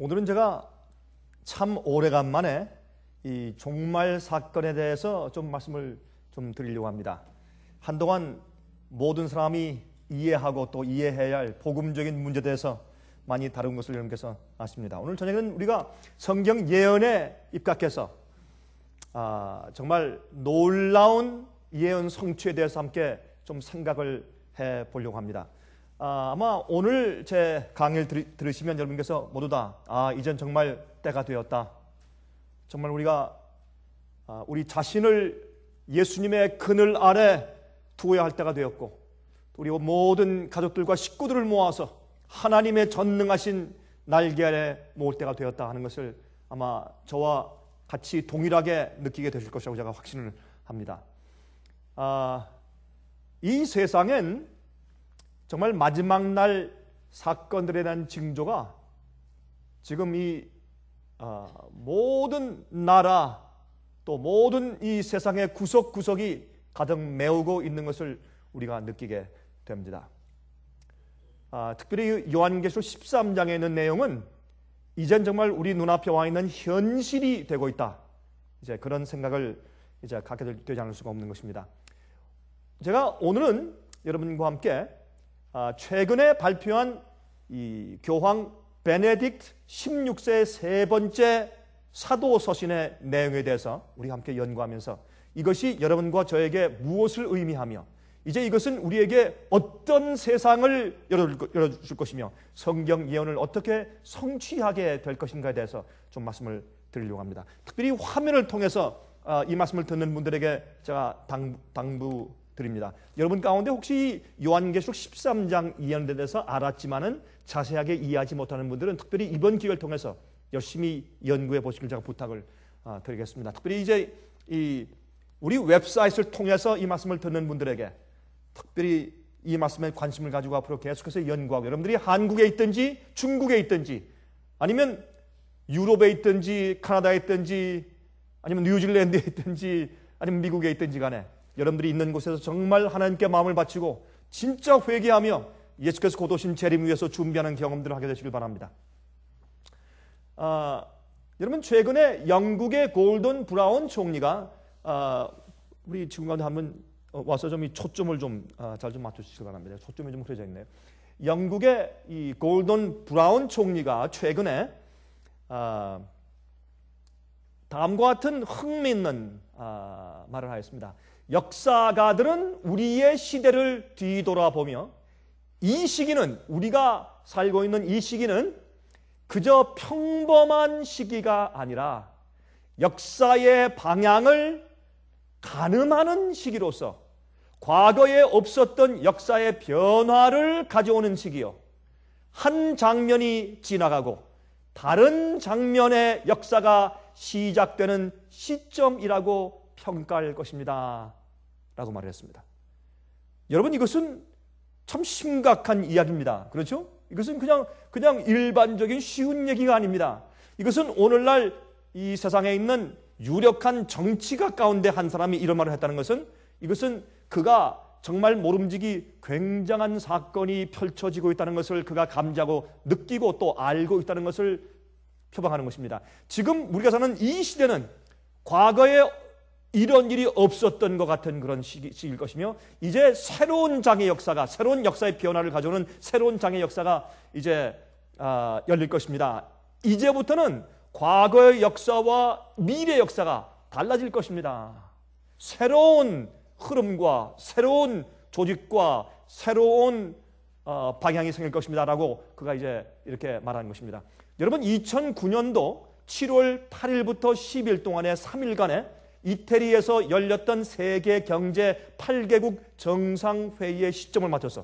오늘은 제가 참 오래간만에 이 종말 사건에 대해서 좀 말씀을 좀 드리려고 합니다. 한동안 모든 사람이 이해하고 또 이해해야 할 복음적인 문제에 대해서 많이 다룬 것을 여러분께서 아십니다. 오늘 저녁에는 우리가 성경 예언에 입각해서 정말 놀라운 예언 성취에 대해서 함께 좀 생각을 해보려고 합니다. 아마 오늘 제 강의를 들으시면 여러분께서 모두 다 이젠 정말 때가 되었다. 정말 우리가 우리 자신을 예수님의 그늘 아래 두어야 할 때가 되었고, 우리 모든 가족들과 식구들을 모아서 하나님의 전능하신 날개 아래 모을 때가 되었다 하는 것을 아마 저와 같이 동일하게 느끼게 되실 것이라고 제가 확신을 합니다. 이 세상엔 정말 마지막 날 사건들에 대한 징조가 지금 이 모든 나라 또 모든 이 세상의 구석구석이 가득 메우고 있는 것을 우리가 느끼게 됩니다. 특별히 요한계시록 13장에 있는 내용은 이젠 정말 우리 눈앞에 와 있는 현실이 되고 있다. 이제 그런 생각을 이제 갖게 되지 않을 수가 없는 것입니다. 제가 오늘은 여러분과 함께 최근에 발표한 이 교황 베네딕트 16세의 세 번째 사도 서신의 내용에 대해서 우리 함께 연구하면서 이것이 여러분과 저에게 무엇을 의미하며 이제 이것은 우리에게 어떤 세상을 열어줄 것이며 성경 예언을 어떻게 성취하게 될 것인가에 대해서 좀 말씀을 드리려고 합니다. 특별히 화면을 통해서 이 말씀을 듣는 분들에게 제가 당부드립니다. 여러분 가운데 혹시 요한계시록 13장 예언에 대해서 알았지만은 자세하게 이해하지 못하는 분들은 특별히 이번 기회를 통해서 열심히 연구해 보시길 제가 부탁을 드리겠습니다. 특별히 이제 우리 웹사이트를 통해서 이 말씀을 듣는 분들에게 특별히 이 말씀에 관심을 가지고 앞으로 계속해서 연구하고, 여러분들이 한국에 있든지 중국에 있든지 아니면 유럽에 있든지 카나다에 있든지 아니면 뉴질랜드에 있든지 아니면 미국에 있든지 간에 여러분들이 있는 곳에서 정말 하나님께 마음을 바치고 진짜 회개하며 예수께서 곧 오신 재림 위해서 준비하는 경험들을 하게 되시길 바랍니다. 여러분 최근에 영국의 골든 브라운 총리가 우리 지금 가운데 한번 와서 좀 이 초점을 좀 잘 좀 맞추시기 바랍니다. 초점이 좀 흐려져 있네요. 영국의 이 골든 브라운 총리가 최근에 다음과 같은 흥미있는 말을 하였습니다. 역사가들은 우리의 시대를 뒤돌아보며 이 시기는, 우리가 살고 있는 이 시기는 그저 평범한 시기가 아니라 역사의 방향을 가늠하는 시기로서 과거에 없었던 역사의 변화를 가져오는 시기요, 한 장면이 지나가고 다른 장면의 역사가 시작되는 시점이라고 평가할 것입니다 라고 말을 했습니다. 여러분 이것은 참 심각한 이야기입니다. 그렇죠? 이것은 그냥 일반적인 쉬운 얘기가 아닙니다. 이것은 오늘날 이 세상에 있는 유력한 정치가 가운데 한 사람이 이런 말을 했다는 것은, 이것은 그가 정말 모름지기 굉장한 사건이 펼쳐지고 있다는 것을 그가 감지하고 느끼고 또 알고 있다는 것을 표방하는 것입니다. 지금 우리가 사는 이 시대는 과거에 이런 일이 없었던 것 같은 그런 시기일 것이며, 이제 새로운 장의 역사가, 새로운 역사의 변화를 가져오는 새로운 장의 역사가 이제 열릴 것입니다. 이제부터는 과거의 역사와 미래의 역사가 달라질 것입니다. 새로운 흐름과 새로운 조직과 새로운 방향이 생길 것입니다 라고 그가 이제 이렇게 말하는 것입니다. 여러분 2009년도 7월 8일부터 10일 동안의 3일간의 이태리에서 열렸던 세계 경제 8개국 정상회의의 시점을 맞춰서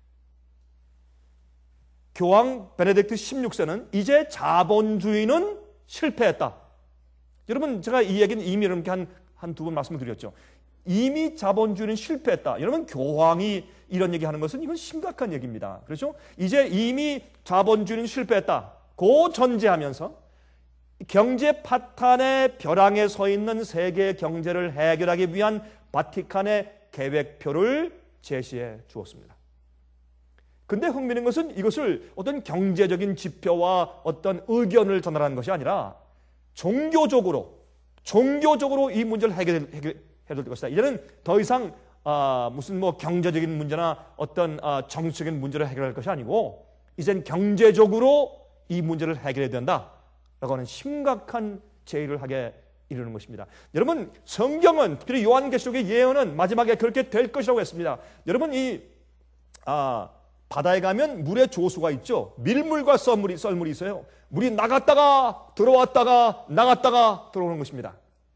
교황 베네딕트 16세는 이제 자본주의는 실패했다. 여러분 제가 이 얘기는 이미 이렇게 한 두 번 말씀을 드렸죠. 이미 자본주의는 실패했다. 여러분 교황이 이런 얘기하는 것은 이건 심각한 얘기입니다. 그렇죠? 이제 이미 자본주의는 실패했다. 고 전제하면서 경제 파탄의 벼랑에 서 있는 세계 경제를 해결하기 위한 바티칸의 계획표를 제시해 주었습니다. 근데 흥미있는 것은 이것을 어떤 경제적인 지표와 어떤 의견을 전달하는 것이 아니라 종교적으로 이 문제를 해결해야 될 것이다. 이제는 더 이상 무슨 뭐 경제적인 문제나 어떤 정치적인 문제를 해결할 것이 아니고 이젠 경제적으로 이 문제를 해결해야 된다라고 하는 심각한 제의를 하게 이르는 것입니다. 여러분, 성경은 특히 요한계시록의 예언은 마지막에 그렇게 될 것이라고 했습니다. 여러분, 이 바다에 가면 물의 조수가 있죠. 밀물과 썰물이 있어요. 물이 나갔다가 들어왔다가 나갔다가 들어오는 것입니다.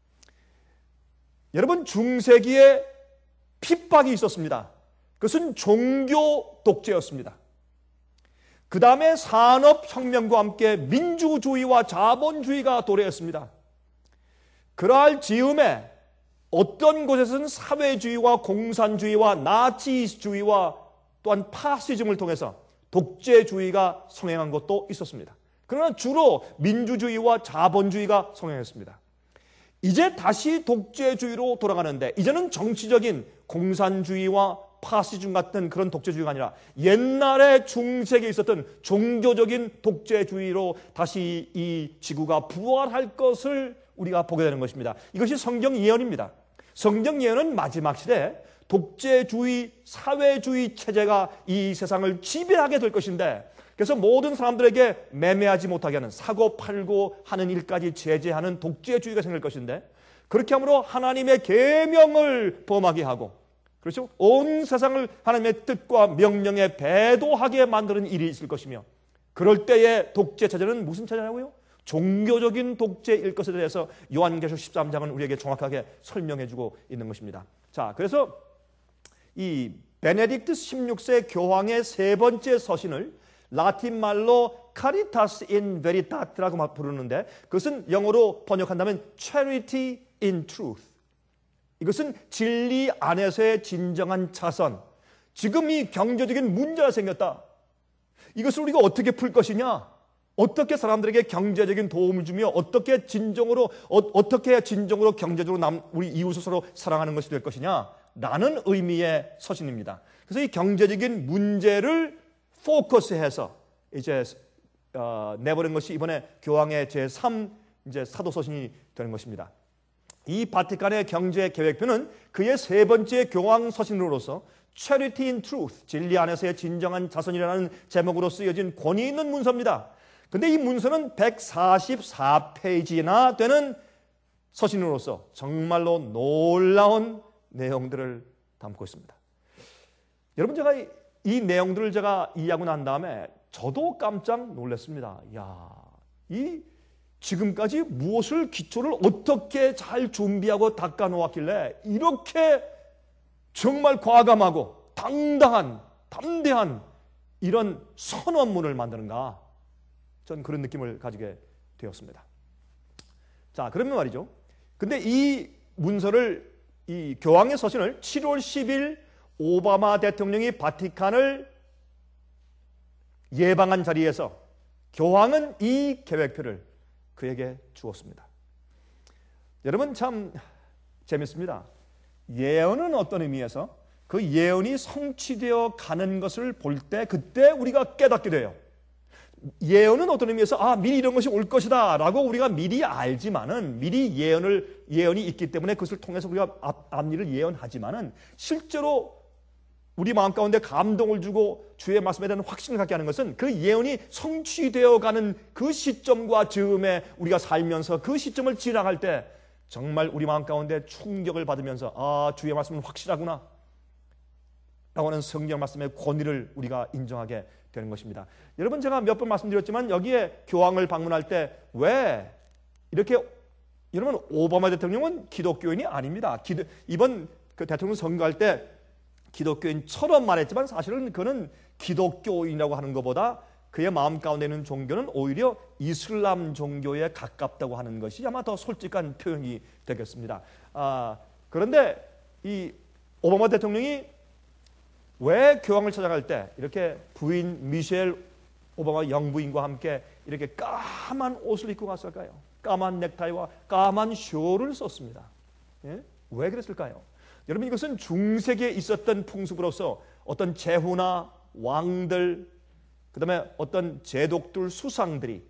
여러분, 중세기에 핍박이 있었습니다. 그것은 종교 독재였습니다. 그 다음에 산업혁명과 함께 민주주의와 자본주의가 도래했습니다. 그러할 즈음에 어떤 곳에서는 사회주의와 공산주의와 나치주의와 또한 파시즘을 통해서 독재주의가 성행한 것도 있었습니다. 그러나 주로 민주주의와 자본주의가 성행했습니다. 이제 다시 독재주의로 돌아가는데 이제는 정치적인 공산주의와 파시즘 같은 그런 독재주의가 아니라 옛날에 중세기에 있었던 종교적인 독재주의로 다시 이 지구가 부활할 것을 우리가 보게 되는 것입니다. 이것이 성경 예언입니다. 성경 예언은 마지막 시대에 독재주의, 사회주의 체제가 이 세상을 지배하게 될 것인데 그래서 모든 사람들에게 매매하지 못하게 하는 사고 팔고 하는 일까지 제재하는 독재주의가 생길 것인데 그렇게 함으로 하나님의 계명을 범하게 하고 그렇죠? 온 세상을 하나님의 뜻과 명령에 배도하게 만드는 일이 있을 것이며 그럴 때의 독재 체제는 무슨 체제라고요? 종교적인 독재일 것에 대해서 요한계시록 13장은 우리에게 정확하게 설명해주고 있는 것입니다. 자, 그래서 이 베네딕트 16세 교황의 세 번째 서신을 라틴 말로 Caritas in Veritate라고 부르는데 그것은 영어로 번역한다면 Charity in Truth. 이것은 진리 안에서의 진정한 자선. 지금 이 경제적인 문제가 생겼다. 이것을 우리가 어떻게 풀 것이냐? 어떻게 사람들에게 경제적인 도움을 주며 어떻게 진정으로 경제적으로 우리 이웃을 서로 사랑하는 것이 될 것이냐? 라는 의미의 서신입니다. 그래서 이 경제적인 문제를 포커스해서 이제 내버린 것이 이번에 교황의 제3 이제 사도 서신이 되는 것입니다. 이 바티칸의 경제 계획표는 그의 세 번째 교황 서신으로서 Charity in Truth, 진리 안에서의 진정한 자선이라는 제목으로 쓰여진 권위 있는 문서입니다. 근데 이 문서는 144페이지나 되는 서신으로서 정말로 놀라운 내용들을 담고 있습니다. 여러분, 제가 이 내용들을 제가 이해하고 난 다음에 저도 깜짝 놀랐습니다. 지금까지 무엇을 기초를 어떻게 잘 준비하고 닦아 놓았길래 이렇게 정말 과감하고 담대한 이런 선언문을 만드는가? 전 그런 느낌을 가지게 되었습니다. 자, 그러면 말이죠. 근데 이 문서를 이 교황의 서신을 7월 10일 오바마 대통령이 바티칸을 예방한 자리에서 교황은 이 계획표를 그에게 주었습니다. 여러분, 참 재밌습니다. 예언은 어떤 의미에서 그 예언이 성취되어 가는 것을 볼 때 그때 우리가 깨닫게 돼요. 예언은 어떤 의미에서 미리 이런 것이 올 것이다 라고 우리가 미리 알지만은 미리 예언이 있기 때문에 그것을 통해서 우리가 앞일을 예언하지만은 실제로 우리 마음 가운데 감동을 주고 주의 말씀에 대한 확신을 갖게 하는 것은 그 예언이 성취되어 가는 그 시점과 즈음에 우리가 살면서 그 시점을 지나갈 때 정말 우리 마음 가운데 충격을 받으면서 주의 말씀은 확실하구나 라고 하는 성경 말씀의 권위를 우리가 인정하게 되는 것입니다. 여러분, 제가 몇 번 말씀드렸지만 여기에 교황을 방문할 때 왜 이렇게 여러분, 오바마 대통령은 기독교인이 아닙니다. 이번 그 대통령 선거할 때 기독교인처럼 말했지만 사실은 그는 기독교인이라고 하는 것보다 그의 마음 가운데 있는 종교는 오히려 이슬람 종교에 가깝다고 하는 것이 아마 더 솔직한 표현이 되겠습니다. 그런데 이 오바마 대통령이 왜 교황을 찾아갈 때 이렇게 부인 미셸 오바마 영부인과 함께 이렇게 까만 옷을 입고 갔을까요? 까만 넥타이와 까만 쇼를 썼습니다. 예? 왜 그랬을까요? 여러분, 이것은 중세기에 있었던 풍습으로서 어떤 제후나 왕들, 그 다음에 어떤 제독들, 수상들이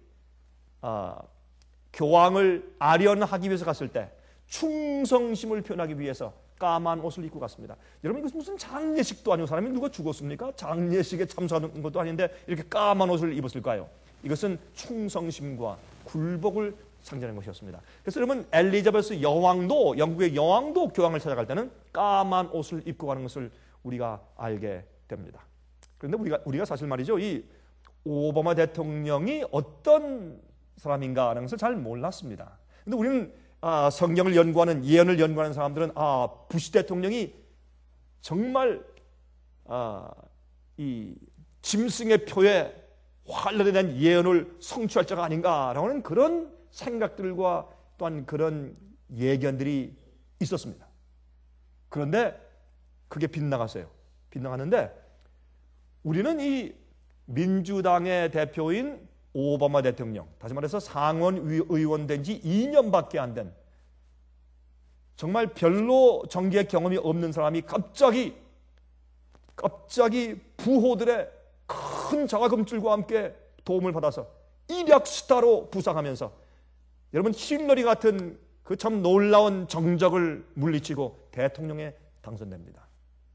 교황을 아련하기 위해서 갔을 때 충성심을 표현하기 위해서 까만 옷을 입고 갔습니다. 여러분, 이것은 무슨 장례식도 아니고 사람이 누가 죽었습니까? 장례식에 참석하는 것도 아닌데 이렇게 까만 옷을 입었을까요? 이것은 충성심과 굴복을 상징하는 것이었습니다. 그래서 여러분, 엘리자베스 여왕도, 영국의 여왕도 교황을 찾아갈 때는 까만 옷을 입고 가는 것을 우리가 알게 됩니다. 그런데 우리가 사실 말이죠, 이 오바마 대통령이 어떤 사람인가 하는 것을 잘 몰랐습니다. 그런데 우리는 성경을 연구하는, 예언을 연구하는 사람들은 부시 대통령이 정말 이 짐승의 표에 환란에 대한 예언을 성취할 자가 아닌가라고 하는 그런 생각들과 또한 그런 예견들이 있었습니다. 그런데 그게 빗나갔어요. 빗나갔는데 우리는 이 민주당의 대표인 오바마 대통령, 다시 말해서 상원 의원 된 지 2년밖에 안 된 정말 별로 정계 경험이 없는 사람이 갑자기 부호들의 큰 자가금줄과 함께 도움을 받아서 일약 스타로 부상하면서 여러분, 힐러리 같은 그 참 놀라운 정적을 물리치고 대통령에 당선됩니다.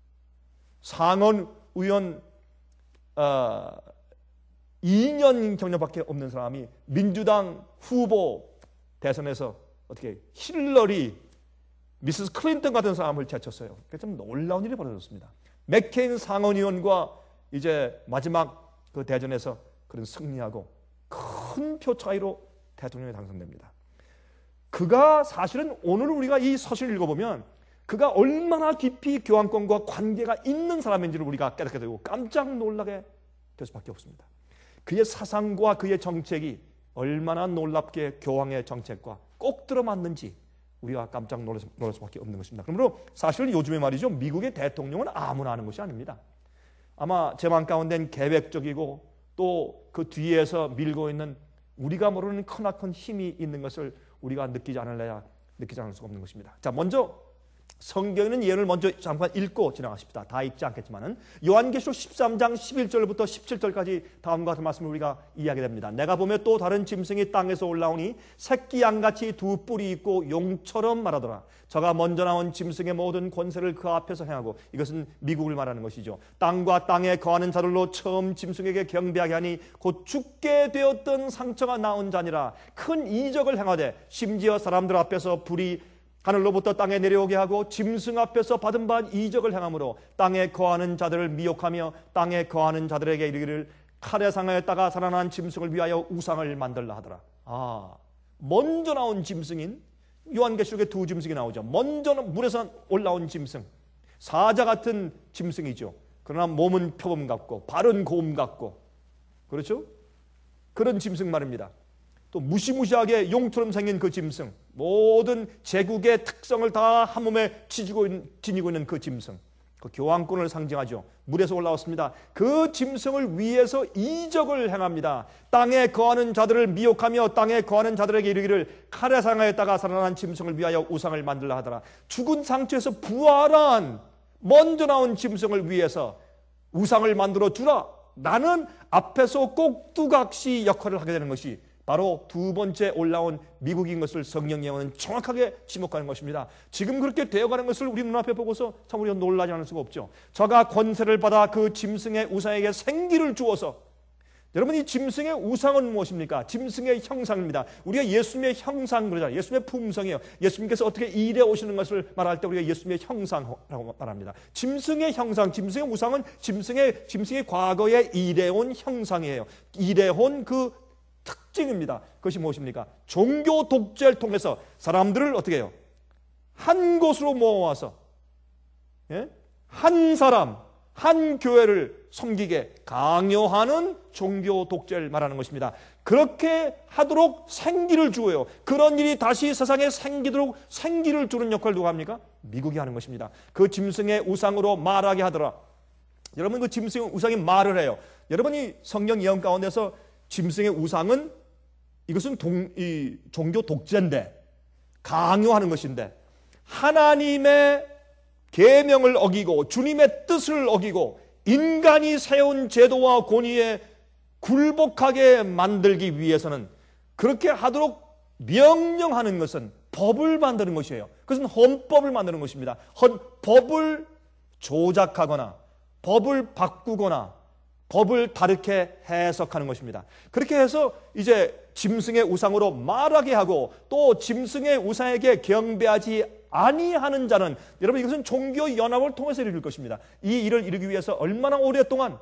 상원 의원 2년 경력밖에 없는 사람이 민주당 후보 대선에서 어떻게 힐러리, 미스스 클린턴 같은 사람을 제쳤어요. 좀 놀라운 일이 벌어졌습니다. 맥케인 상원의원과 이제 마지막 그 대전에서 그런 승리하고 큰 표 차이로 대통령에 당선됩니다. 그가 사실은 오늘 우리가 이 서신을 읽어보면 그가 얼마나 깊이 교황권과 관계가 있는 사람인지를 우리가 깨닫게 되고 깜짝 놀라게 될 수밖에 없습니다. 그의 사상과 그의 정책이 얼마나 놀랍게 교황의 정책과 꼭 들어맞는지 우리가 깜짝 놀랄 수밖에 없는 것입니다. 그러므로 사실 요즘에 말이죠, 미국의 대통령은 아무나 하는 것이 아닙니다. 아마 제 마음 가운데는 계획적이고 또 그 뒤에서 밀고 있는 우리가 모르는 크나큰 힘이 있는 것을 우리가 느끼지 않을 수가 없는 것입니다. 자, 먼저 성경에 있는 예언을 먼저 잠깐 읽고 지나가십시다. 다 읽지 않겠지만은 요한계시록 13장 11절부터 17절까지 다음과 같은 말씀을 우리가 이해하게 됩니다. 내가 보며 또 다른 짐승이 땅에서 올라오니 새끼 양같이 두 뿔이 있고 용처럼 말하더라. 저가 먼저 나온 짐승의 모든 권세를 그 앞에서 행하고, 이것은 미국을 말하는 것이죠. 땅과 땅에 거하는 자들로 처음 짐승에게 경배하게 하니 곧 죽게 되었던 상처가 나온 자니라. 큰 이적을 행하되 심지어 사람들 앞에서 불이 하늘로부터 땅에 내려오게 하고 짐승 앞에서 받은 바 이적을 행함으로 땅에 거하는 자들을 미혹하며 땅에 거하는 자들에게 이르기를 칼에 상하였다가 살아난 짐승을 위하여 우상을 만들라 하더라. 먼저 나온 짐승인 요한계시록에 두 짐승이 나오죠. 먼저 물에서 올라온 짐승, 사자 같은 짐승이죠. 그러나 몸은 표범 같고 발은 곰 같고, 그렇죠? 그런 짐승 말입니다. 또 무시무시하게 용처럼 생긴 그 짐승, 모든 제국의 특성을 다 한 몸에 지니고 있는 그 짐승, 그 교황권을 상징하죠. 물에서 올라왔습니다. 그 짐승을 위해서 이적을 행합니다. 땅에 거하는 자들을 미혹하며 땅에 거하는 자들에게 이르기를 칼에 상하였다가 살아난 짐승을 위하여 우상을 만들라 하더라. 죽은 상처에서 부활한 먼저 나온 짐승을 위해서 우상을 만들어 주라. 나는 앞에서 꼭두각시 역할을 하게 되는 것이 바로 두 번째 올라온 미국인 것을 성경 예언은 정확하게 지목하는 것입니다. 지금 그렇게 되어가는 것을 우리 눈앞에 보고서 참 우리가 놀라지 않을 수가 없죠. 저가 권세를 받아 그 짐승의 우상에게 생기를 주어서, 여러분, 이 짐승의 우상은 무엇입니까? 짐승의 형상입니다. 우리가 예수님의 형상 그러잖아요. 예수님의 품성이에요. 예수님께서 어떻게 일해 오시는 것을 말할 때 우리가 예수님의 형상이라고 말합니다. 짐승의 형상, 짐승의 우상은 짐승의 과거에 일해온 형상이에요. 일해온 그 특징입니다. 그것이 무엇입니까? 종교 독재를 통해서 사람들을 어떻게 해요? 한 곳으로 모아서 한 사람, 한 교회를 섬기게 강요하는 종교 독재를 말하는 것입니다. 그렇게 하도록 생기를 주어요. 그런 일이 다시 세상에 생기도록 생기를 주는 역할을 누가 합니까? 미국이 하는 것입니다. 그 짐승의 우상으로 말하게 하더라. 여러분, 그 짐승의 우상이 말을 해요. 여러분이 성경 예언 가운데서 짐승의 우상은 이것은 종교 독재인데, 강요하는 것인데, 하나님의 계명을 어기고 주님의 뜻을 어기고 인간이 세운 제도와 권위에 굴복하게 만들기 위해서는 그렇게 하도록 명령하는 것은 법을 만드는 것이에요. 그것은 헌법을 만드는 것입니다. 법을 조작하거나 법을 바꾸거나 법을 다르게 해석하는 것입니다. 그렇게 해서 이제 짐승의 우상으로 말하게 하고 또 짐승의 우상에게 경배하지 아니하는 자는, 여러분 이것은 종교 연합을 통해서 이룰 것입니다. 이 일을 이루기 위해서 얼마나 오랫동안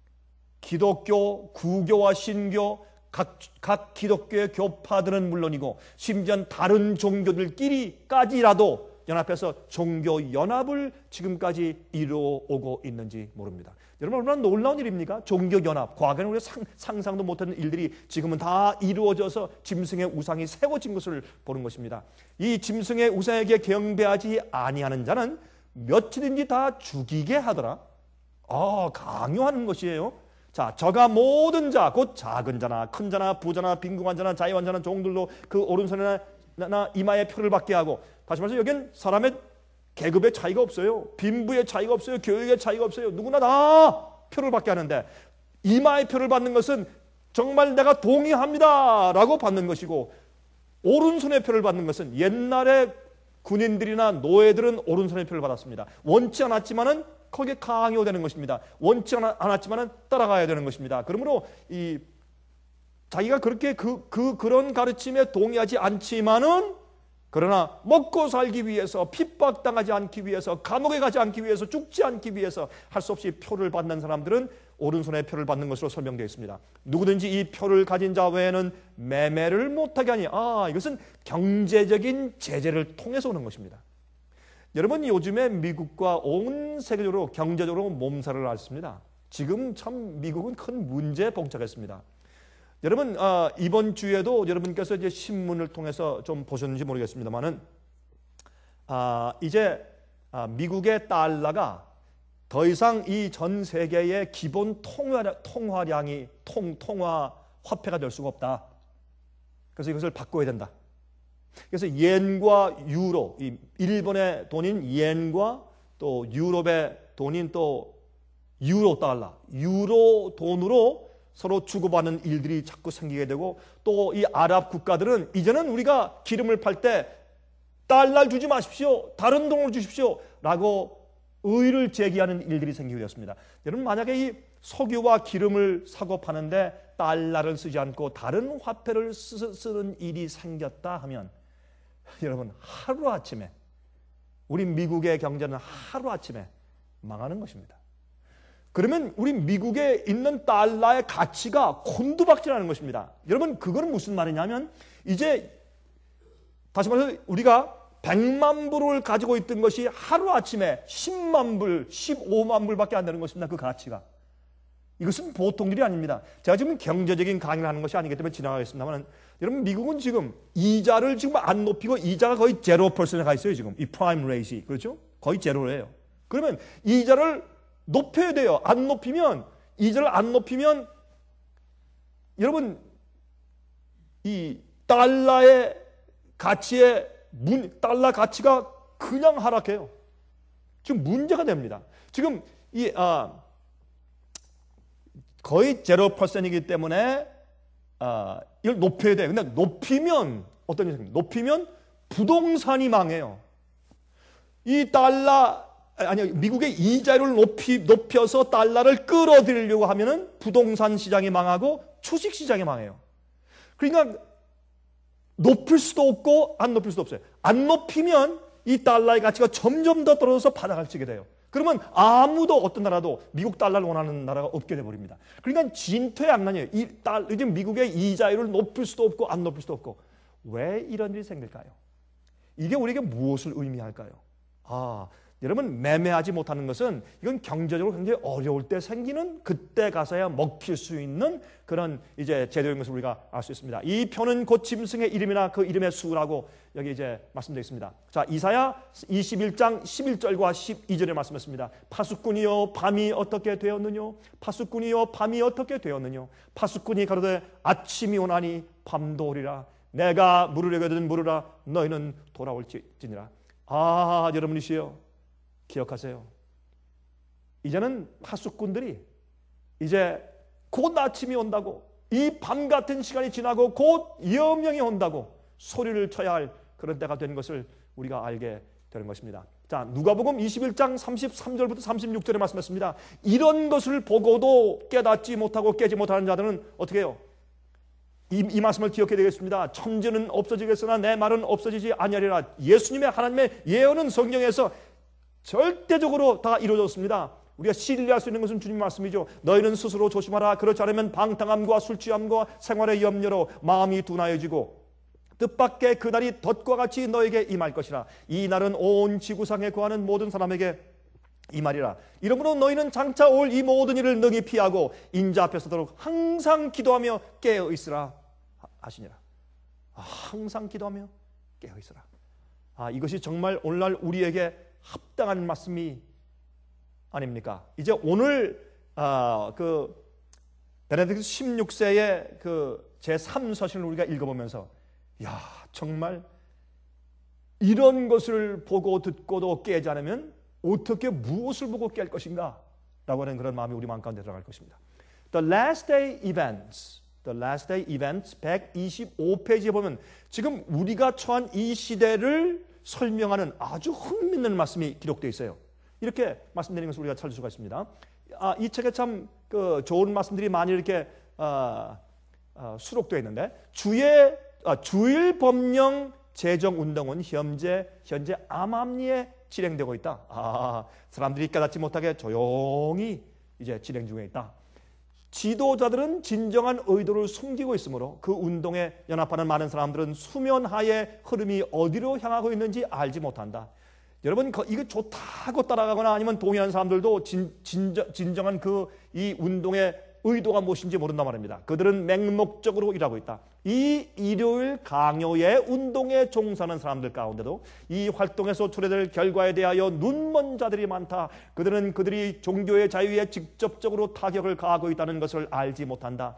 기독교, 구교와 신교, 각 기독교의 교파들은 물론이고 심지어 다른 종교들끼리까지라도 연합해서 종교 연합을 지금까지 이루어오고 있는지 모릅니다. 여러분 얼마나 놀라운 일입니까? 종교 연합, 과거에는 우리가 상상도 못했던 일들이 지금은 다 이루어져서 짐승의 우상이 세워진 것을 보는 것입니다. 이 짐승의 우상에게 경배하지 아니하는 자는 며칠인지 다 죽이게 하더라. 강요하는 것이에요. 자, 저가 모든 자, 곧 작은 자나 큰 자나 부자나 빈궁한 자나 자유한 자나 종들도 그 오른손이나 이마에 표를 받게 하고, 다시 말해서 여긴 사람의 계급의 차이가 없어요. 빈부의 차이가 없어요. 교육의 차이가 없어요. 누구나 다 표를 받게 하는데, 이마에 표를 받는 것은 정말 내가 동의합니다 라고 받는 것이고, 오른손에 표를 받는 것은 옛날에 군인들이나 노예들은 오른손에 표를 받았습니다. 원치 않았지만은 거기에 강요되는 것입니다. 원치 않았지만은 따라가야 되는 것입니다. 그러므로 자기가 그렇게 그런 가르침에 동의하지 않지만은, 그러나 먹고 살기 위해서, 핍박당하지 않기 위해서, 감옥에 가지 않기 위해서, 죽지 않기 위해서 할 수 없이 표를 받는 사람들은 오른손에 표를 받는 것으로 설명되어 있습니다. 누구든지 이 표를 가진 자 외에는 매매를 못하게 하니, 이것은 경제적인 제재를 통해서 오는 것입니다. 여러분 요즘에 미국과 온 세계적으로 경제적으로 몸살을 앓습니다. 지금 참 미국은 큰 문제에 봉착했습니다. 여러분 이번 주에도 여러분께서 이제 신문을 통해서 좀 보셨는지 모르겠습니다만은 이제 미국의 달러가 더 이상 이 전 세계의 기본 통화량이 통화 화폐가 될 수가 없다. 그래서 이것을 바꿔야 된다. 그래서 옌과 유로, 이 일본의 돈인 옌과 또 유럽의 돈인 또 유로 달러, 유로 돈으로 서로 주고받는 일들이 자꾸 생기게 되고, 또 이 아랍 국가들은 이제는 우리가 기름을 팔 때 달러를 주지 마십시오, 다른 돈을 주십시오 라고 의의를 제기하는 일들이 생기게 되었습니다. 여러분 만약에 이 석유와 기름을 사고 파는데 달러를 쓰지 않고 다른 화폐를 쓰는 일이 생겼다 하면, 여러분 하루아침에 우리 미국의 경제는 하루아침에 망하는 것입니다. 그러면 우리 미국에 있는 달러의 가치가 곤두박질하는 것입니다. 여러분 그거는 무슨 말이냐면, 이제 다시 말해서 우리가 100만 불을 가지고 있던 것이 하루아침에 10만 불, 15만 불밖에 안 되는 것입니다. 그 가치가. 이것은 보통 일이 아닙니다. 제가 지금 경제적인 강의를 하는 것이 아니기 때문에 지나가겠습니다만, 여러분 미국은 지금 이자를 지금 안 높이고 이자가 거의 0%에 가 있어요. 지금 이 프라임 레이시, 그렇죠? 거의 제로예요. 그러면 이자를 높여야 돼요. 이자를 안 높이면 여러분 이 달러의 달러 가치가 그냥 하락해요. 지금 문제가 됩니다. 지금 거의 0%이기 때문에 이걸 높여야 돼요. 근데 높이면 어떤 일이 생깁니까? 높이면 부동산이 망해요. 미국의 이자율을 높여서 달러를 끌어들이려고 하면은 부동산 시장이 망하고 주식 시장이 망해요. 그러니까 높일 수도 없고 안 높일 수도 없어요. 안 높이면 이 달러의 가치가 점점 더 떨어져서 바닥을 치게 돼요. 그러면 아무도 어떤 나라도 미국 달러를 원하는 나라가 없게 돼버립니다. 그러니까 진퇴양난이에요. 요즘 미국의 이자율을 높일 수도 없고 안 높일 수도 없고. 왜 이런 일이 생길까요? 이게 우리에게 무엇을 의미할까요? 여러분 매매하지 못하는 것은 이건 경제적으로 굉장히 어려울 때 생기는, 그때 가서야 먹힐 수 있는 그런 이제 제도인 것을 우리가 알 수 있습니다. 이 표는 곧 짐승의 이름이나 그 이름의 수라고 여기 이제 말씀되어 있습니다. 자, 이사야 21장 11절과 12절에 말씀했습니다. 파수꾼이여 밤이 어떻게 되었느뇨? 파수꾼이여 밤이 어떻게 되었느뇨? 파수꾼이 가로되 아침이 오나니 밤도 오리라. 내가 물으려거든 물으라. 너희는 돌아올지니라. 여러분이시여 기억하세요. 이제는 파수꾼들이 이제 곧 아침이 온다고, 이 밤 같은 시간이 지나고 곧 여명이 온다고 소리를 쳐야 할 그런 때가 된 것을 우리가 알게 되는 것입니다. 자, 누가복음 21장 33절부터 36절에 말씀했습니다. 이런 것을 보고도 깨닫지 못하고 깨지 못하는 자들은 어떻게 해요? 이 말씀을 기억해야 되겠습니다. 천지는 없어지겠으나 내 말은 없어지지 아니하리라. 예수님의 하나님의 예언은 성경에서 절대적으로 다 이루어졌습니다. 우리가 신뢰할 수 있는 것은 주님 말씀이죠. 너희는 스스로 조심하라. 그렇지 않으면 방탕함과 술취함과 생활의 염려로 마음이 둔하여지고 뜻밖의 그날이 덫과 같이 너에게 임할 것이라. 이 날은 온 지구상에 거하는 모든 사람에게 이 말이라. 이러므로 너희는 장차 올 이 모든 일을 능히 피하고 인자 앞에 서도록 항상 기도하며 깨어 있으라 하시니라. 항상 기도하며 깨어 있으라. 이것이 정말 오늘날 우리에게 합당한 말씀이 아닙니까? 이제 오늘 그 베네딕트 16세의 그 제3서신을 우리가 읽어보면서 정말 이런 것을 보고 듣고도 깨지 않으면 어떻게 무엇을 보고 깰 것인가? 라고 하는 그런 마음이 우리 마음 가운데 들어갈 것입니다. The Last Day Events 125페이지에 보면 지금 우리가 처한 이 시대를 설명하는 아주 흥미있는 말씀이 기록되어 있어요. 이렇게 말씀드리는 것을 우리가 찾을 수가 있습니다. 이 책에 참 그 좋은 말씀들이 많이 이렇게 수록되어 있는데 주일 법령 제정 운동은 현재 암암리에 진행되고 있다. 사람들이 깨닫지 못하게 조용히 이제 진행 중에 있다. 지도자들은 진정한 의도를 숨기고 있으므로 그 운동에 연합하는 많은 사람들은 수면하의 흐름이 어디로 향하고 있는지 알지 못한다. 여러분, 이거 좋다고 따라가거나 아니면 동의하는 사람들도 진정한 이 운동의 의도가 무엇인지 모른단 말입니다. 그들은 맹목적으로 일하고 있다. 이 일요일 강요의 운동에 종사하는 사람들 가운데도 이 활동에서 초래될 결과에 대하여 눈먼 자들이 많다. 그들은 그들이 종교의 자유에 직접적으로 타격을 가하고 있다는 것을 알지 못한다.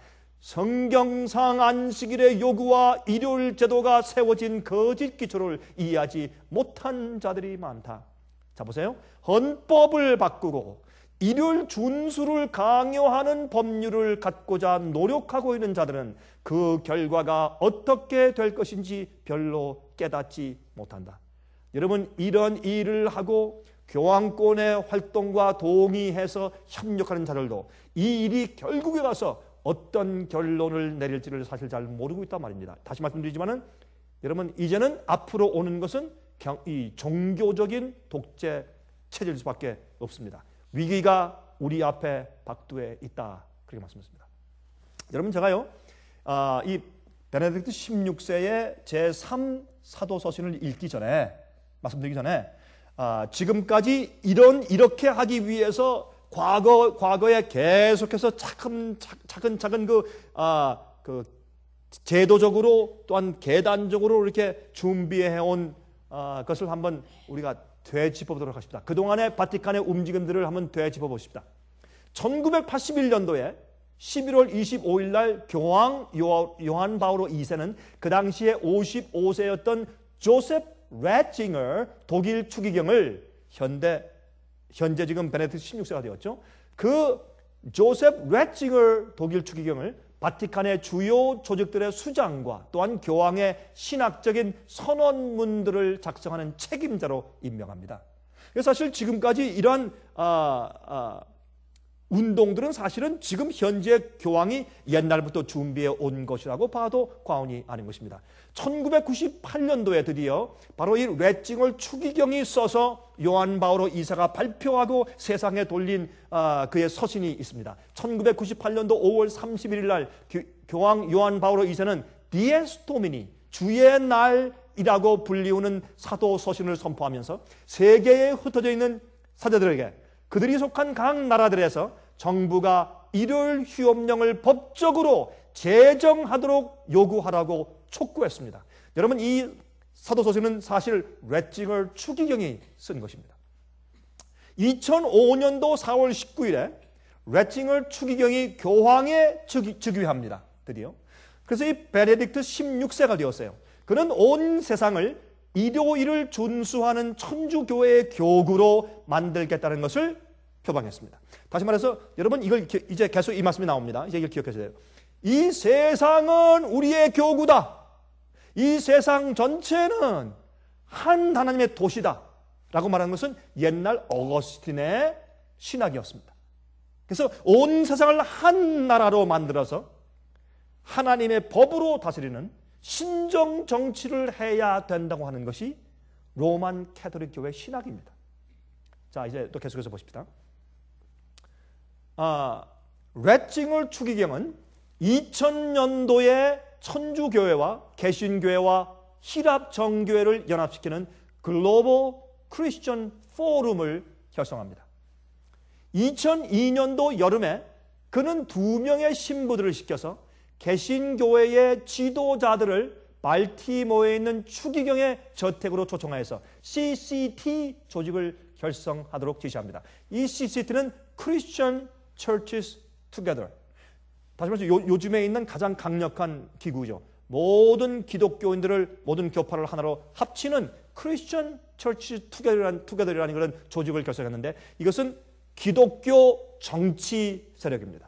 성경상 안식일의 요구와 일요일 제도가 세워진 거짓 기초를 이해하지 못한 자들이 많다. 자, 보세요. 헌법을 바꾸고 일요일 준수를 강요하는 법률을 갖고자 노력하고 있는 자들은 그 결과가 어떻게 될 것인지 별로 깨닫지 못한다. 여러분, 이런 일을 하고 교황권의 활동과 동의해서 협력하는 자들도 이 일이 결국에 가서 어떤 결론을 내릴지를 사실 잘 모르고 있단 말입니다. 다시 말씀드리지만은 여러분, 이제는 앞으로 오는 것은 이 종교적인 독재 체제일 수밖에 없습니다. 위기가 우리 앞에 박두에 있다. 그렇게 말씀했습니다. 여러분, 제가요, 이 베네딕트 16세의 제3 사도서신을 읽기 전에, 말씀드리기 전에, 지금까지 이렇게 하기 위해서 과거에 계속해서 차근차근 그 제도적으로 또한 계단적으로 이렇게 준비해온 것을 한번 우리가 되짚어보도록 하십니다. 그동안의 바티칸의 움직임들을 한번 되짚어보십시다. 1981년도에 11월 25일 날 교황 요한 바오로 2세는 그 당시에 55세였던 조셉 래칭을 독일 추기경을 현재 지금 베네딕트 16세가 되었죠. 그 조셉 래칭을 독일 추기경을 바티칸의 주요 조직들의 수장과 또한 교황의 신학적인 선언문들을 작성하는 책임자로 임명합니다. 사실 지금까지 이러한 운동들은 사실은 지금 현재 교황이 옛날부터 준비해 온 것이라고 봐도 과언이 아닌 것입니다. 1998년도에 드디어 바로 이 래칭을 추기경이 써서 요한 바오로 2세가 발표하고 세상에 돌린 그의 서신이 있습니다. 1998년도 5월 31일 날 교황 요한 바오로 2세는 디에스 도미니, 주의 날이라고 불리우는 사도 서신을 선포하면서 세계에 흩어져 있는 사제들에게 그들이 속한 각 나라들에서 정부가 일요일 휴업령을 법적으로 제정하도록 요구하라고 촉구했습니다. 여러분, 이 사도서신은 사실 래칭을 추기경이 쓴 것입니다. 2005년도 4월 19일에 래칭을 추기경이 교황에 즉위합니다. 드디어. 그래서 이 베네딕트 16세가 되었어요. 그는 온 세상을 일요일을 준수하는 천주교회의 교구로 만들겠다는 것을 표방했습니다. 다시 말해서 여러분 이걸 이제 계속 이 말씀이 나옵니다. 이제 이걸 기억하셔야 돼요. 이 세상은 우리의 교구다. 이 세상 전체는 한 하나님의 도시다 라고 말하는 것은 옛날 어거스틴의 신학이었습니다. 그래서 온 세상을 한 나라로 만들어서 하나님의 법으로 다스리는 신정 정치를 해야 된다고 하는 것이 로만 캐톨릭 교회 신학입니다. 자, 이제 또 계속해서 보십시다. 렛징을 추기경은 2000년도에 천주교회와 개신교회와 히랍 정교회를 연합시키는 글로벌 크리스천 포럼을 결성합니다. 2002년도 여름에 그는 2명의 신부들을 시켜서 개신교회의 지도자들을 발티모어에 있는 추기경의 저택으로 초청하여서 CCT 조직을 결성하도록 지시합니다. 이 CCT는 Christian Churches Together. 다시 말해서 요즘에 있는 가장 강력한 기구죠. 모든 기독교인들을 모든 교파를 하나로 합치는 Christian Churches Together이라는 그런 조직을 결성했는데 이것은 기독교 정치 세력입니다.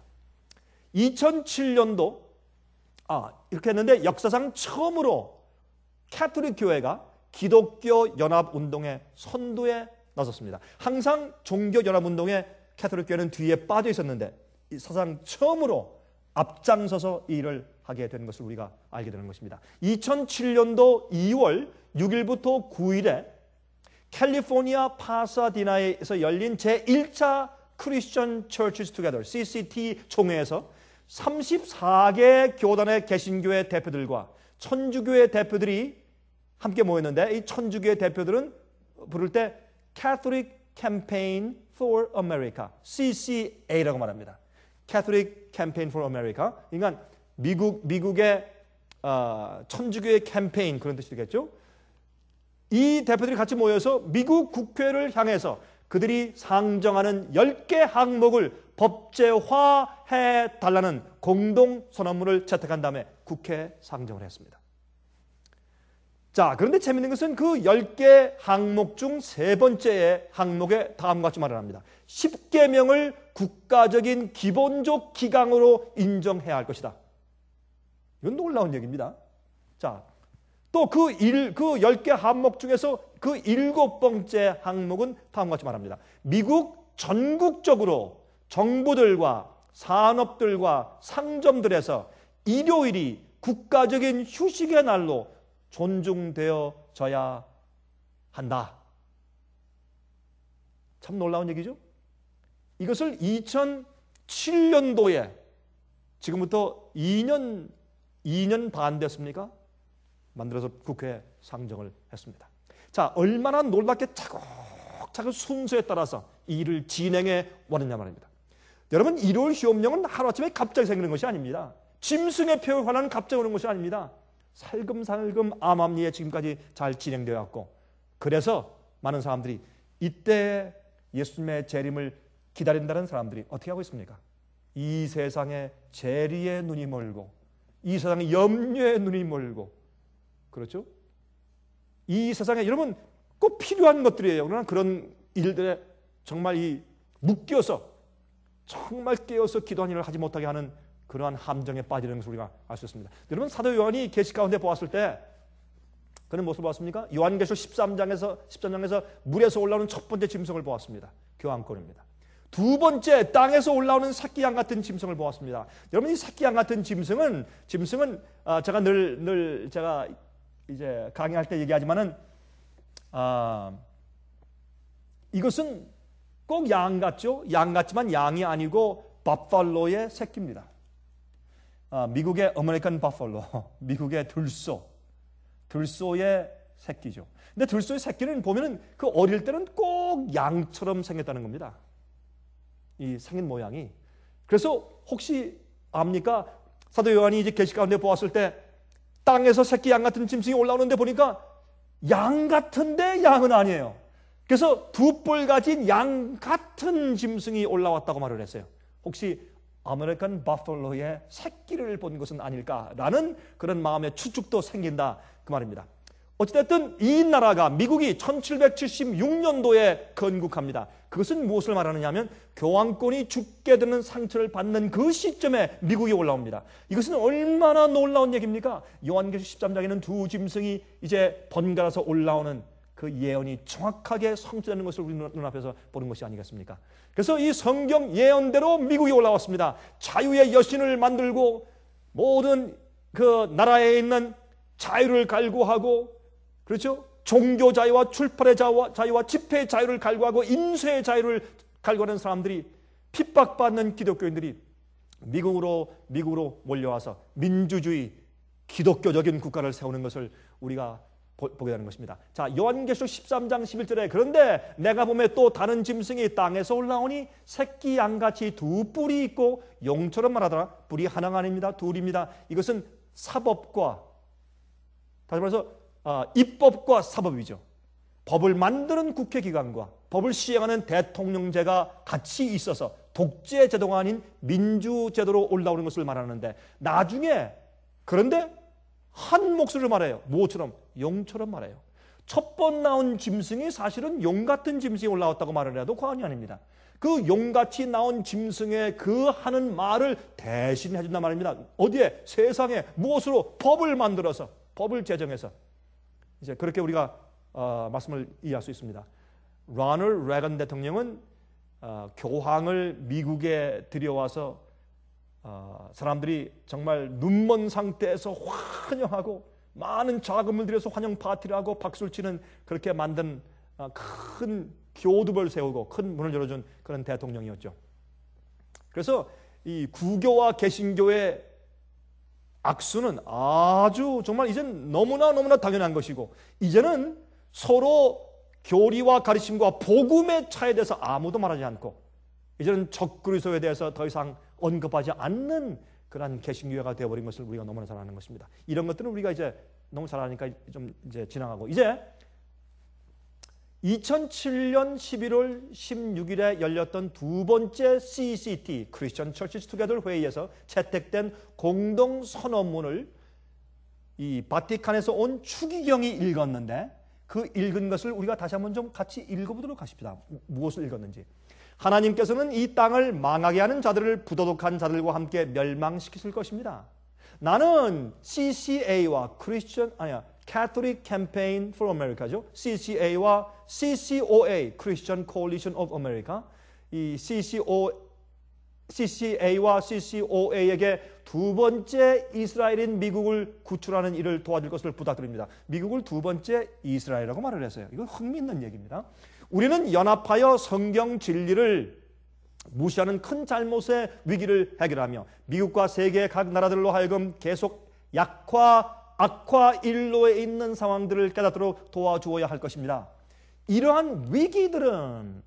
2007년도 이렇게 했는데 역사상 처음으로 캐톨릭 교회가 기독교 연합 운동의 선두에 나섰습니다. 항상 종교 연합 운동에 캐톨릭 교회는 뒤에 빠져 있었는데 사상 처음으로 앞장서서 이 일을 하게 되는 것을 우리가 알게 되는 것입니다. 2007년도 2월 6일부터 9일에 캘리포니아 파사디나에서 열린 제1차 Christian Churches Together CCT 총회에서 34개 교단의 개신교회 대표들과 천주교회 대표들이 함께 모였는데 이 천주교회 대표들은 부를 때 Catholic Campaign for America, CCA라고 말합니다. Catholic Campaign for America. 그러니까 미국의 천주교회 캠페인 그런 뜻이 되겠죠. 이 대표들이 같이 모여서 미국 국회를 향해서 그들이 상정하는 10개 항목을 법제화해 달라는 공동 선언문을 채택한 다음에 국회에 상정을 했습니다. 자, 그런데 재미있는 것은 그 10개 항목 중 세 번째의 항목에 다음과 같이 말을 합니다. 10계명을 국가적인 기본적 기강으로 인정해야 할 것이다. 이건 놀라운 얘기입니다. 자, 또 그 10개 항목 중에서 그 7번째 항목은 다음과 같이 말합니다. 미국 전국적으로 정부들과 산업들과 상점들에서 일요일이 국가적인 휴식의 날로 존중되어져야 한다. 참 놀라운 얘기죠? 이것을 2007년도에 지금부터 2년 반 됐습니까? 만들어서 국회에 상정을 했습니다. 자, 얼마나 놀랍게 차곡차곡 순서에 따라서 이 일을 진행해 왔느냐 말입니다. 여러분, 일요일 휴업령은 하루아침에 갑자기 생기는 것이 아닙니다. 짐승의 표에 관한 갑자기 오는 것이 아닙니다. 살금살금 암암리에 지금까지 잘 진행되어 왔고, 그래서 많은 사람들이 이때 예수님의 재림을 기다린다는 사람들이 어떻게 하고 있습니까? 이 세상에 재리에 눈이 멀고, 이 세상에 염려에 눈이 멀고, 그렇죠? 이 세상에 여러분 꼭 필요한 것들이에요. 그러나 그런 일들에 정말 묶여서 정말 깨어서 기도한 일을 하지 못하게 하는 그러한 함정에 빠지는 것을 우리가 알 수 있습니다. 여러분, 사도 요한이 계시 가운데 보았을 때 그는 무엇을 보았습니까? 요한계시록 13장에서 물에서 올라오는 첫 번째 짐승을 보았습니다. 교황권입니다. 두 번째, 땅에서 올라오는 새끼양 같은 짐승을 보았습니다. 여러분, 이 새끼양 같은 짐승은 제가 늘 제가 이제 강의할 때 얘기하지만은 이것은 꼭 양 같죠? 양 같지만 양이 아니고 버팔로의 새끼입니다. 미국의 아메리칸 버팔로, 미국의 들소의 새끼죠. 근데 들소의 새끼는 보면은 그 어릴 때는 꼭 양처럼 생겼다는 겁니다. 이 생긴 모양이. 그래서 혹시 압니까? 사도 요한이 이제 계시 가운데 보았을 때 땅에서 새끼 양 같은 짐승이 올라오는데 보니까 양 같은데 양은 아니에요. 그래서 두 뿔 가진 양 같은 짐승이 올라왔다고 말을 했어요. 혹시 아메리칸 버팔로의 새끼를 본 것은 아닐까라는 그런 마음의 추측도 생긴다 그 말입니다. 어찌됐든 이 나라가 미국이 1776년도에 건국합니다. 그것은 무엇을 말하느냐 하면 교황권이 죽게 되는 상처를 받는 그 시점에 미국이 올라옵니다. 이것은 얼마나 놀라운 얘기입니까? 요한계시록 13장에는 두 짐승이 이제 번갈아서 올라오는 그 예언이 정확하게 성취되는 것을 우리 눈앞에서 보는 것이 아니겠습니까? 그래서 이 성경 예언대로 미국이 올라왔습니다. 자유의 여신을 만들고 모든 그 나라에 있는 자유를 갈구하고, 그렇죠? 종교 자유와 출판의 자유와 집회의 자유를 갈구하고 인쇄의 자유를 갈구하는 사람들이, 핍박받는 기독교인들이 미국으로 몰려와서 민주주의 기독교적인 국가를 세우는 것을 우리가 보게 되는 것입니다. 자, 요한계시록 13장 11절에 그런데 내가 보매 또 다른 짐승이 땅에서 올라오니 새끼 양같이 두 뿔이 있고 용처럼 말하더라. 뿔이 하나가 아닙니다. 둘입니다. 이것은 사법과, 다시 말해서 입법과 사법이죠. 법을 만드는 국회기관과 법을 시행하는 대통령제가 같이 있어서 독재 제도가 아닌 민주제도로 올라오는 것을 말하는데, 나중에 그런데 한 목소리를 말해요. 무엇처럼? 용처럼 말해요. 첫 번 나온 짐승이 사실은 용 같은 짐승이 올라왔다고 말을 해도 과언이 아닙니다. 그 용같이 나온 짐승의 그 하는 말을 대신해 준단 말입니다. 어디에? 세상에. 무엇으로? 법을 만들어서, 법을 제정해서. 이제 그렇게 우리가 말씀을 이해할 수 있습니다. 로널드 레건 대통령은 교황을 미국에 들여와서 사람들이 정말 눈먼 상태에서 환영하고 많은 자금을 들여서 환영 파티를 하고 박수를 치는, 그렇게 만든 큰 교두보를 세우고 큰 문을 열어준 그런 대통령이었죠. 그래서 이 구교와 개신교의 악수는 아주 정말 이젠 너무나 당연한 것이고, 이제는 서로 교리와 가르침과 복음의 차에 대해서 아무도 말하지 않고, 이제는 적그리스도에 대해서 더 이상 언급하지 않는 그러한 개신교회가 되어버린 것을 우리가 너무나 잘 아는 것입니다. 이런 것들은 우리가 이제 너무 잘 아니까 좀 이제 지나가고, 이제 2007년 11월 16일에 열렸던 두 번째 CCT Christian Churches Together 회의에서 채택된 공동 선언문을 이 바티칸에서 온 추기경이 읽었는데, 그 읽은 것을 우리가 다시 한번 좀 같이 읽어보도록 하십시다. 무엇을 읽었는지. 하나님께서는 이 땅을 망하게 하는 자들을 부도덕한 자들과 함께 멸망시키실 것입니다. 나는 CCA와 Catholic Campaign for America죠. CCA와 CCOA, Christian Coalition of America. 이 CCA와 CCOA에게 두 번째 이스라엘인 미국을 구출하는 일을 도와줄 것을 부탁드립니다. 미국을 두 번째 이스라엘이라고 말을 했어요. 이건 흥미있는 얘기입니다. 우리는 연합하여 성경 진리를 무시하는 큰 잘못의 위기를 해결하며 미국과 세계 각 나라들로 하여금 계속 악화 일로에 있는 상황들을 깨닫도록 도와주어야 할 것입니다. 이러한 위기들은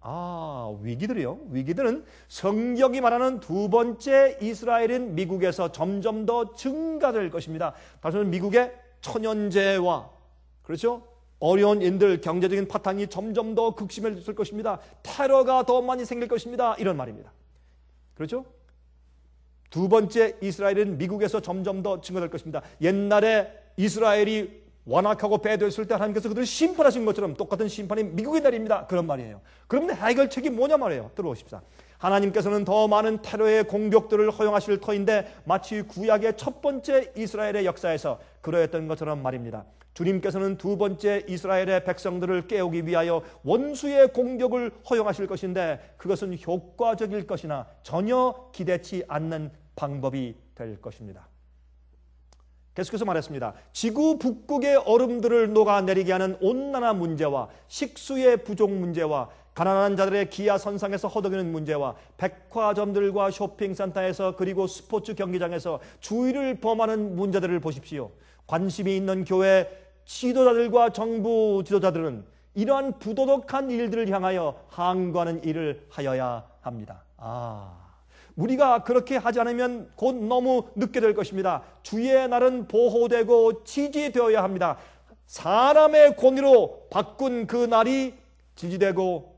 위기들은 성경이 말하는 두 번째 이스라엘인 미국에서 점점 더 증가될 것입니다. 다시 말해 미국의 천연재해와, 그렇죠? 어려운 인들, 경제적인 파탄이 점점 더 극심해질 것입니다. 테러가 더 많이 생길 것입니다. 이런 말입니다. 그렇죠? 두 번째 이스라엘은 미국에서 점점 더 증가될 것입니다. 옛날에 이스라엘이 완악하고 배도했을 때 하나님께서 그들을 심판하신 것처럼 똑같은 심판이 미국에 내립니다. 그런 말이에요. 그런데 해결책이 뭐냐 말이에요. 들어보십시오. 하나님께서는 더 많은 테러의 공격들을 허용하실 터인데 마치 구약의 첫 번째 이스라엘의 역사에서 그러했던 것처럼 말입니다. 주님께서는 두 번째 이스라엘의 백성들을 깨우기 위하여 원수의 공격을 허용하실 것인데 그것은 효과적일 것이나 전혀 기대치 않는 방법이 될 것입니다. 계속해서 말했습니다. 지구 북극의 얼음들을 녹아내리게 하는 온난화 문제와 식수의 부족 문제와 가난한 자들의 기아선상에서 허덕이는 문제와 백화점들과 쇼핑센터에서 그리고 스포츠 경기장에서 주의를 범하는 문제들을 보십시오. 관심이 있는 교회 지도자들과 정부 지도자들은 이러한 부도덕한 일들을 향하여 항거하는 일을 하여야 합니다. 우리가 그렇게 하지 않으면 곧 너무 늦게 될 것입니다. 주의 날은 보호되고 지지되어야 합니다. 사람의 권위로 바꾼 그 날이 지지되고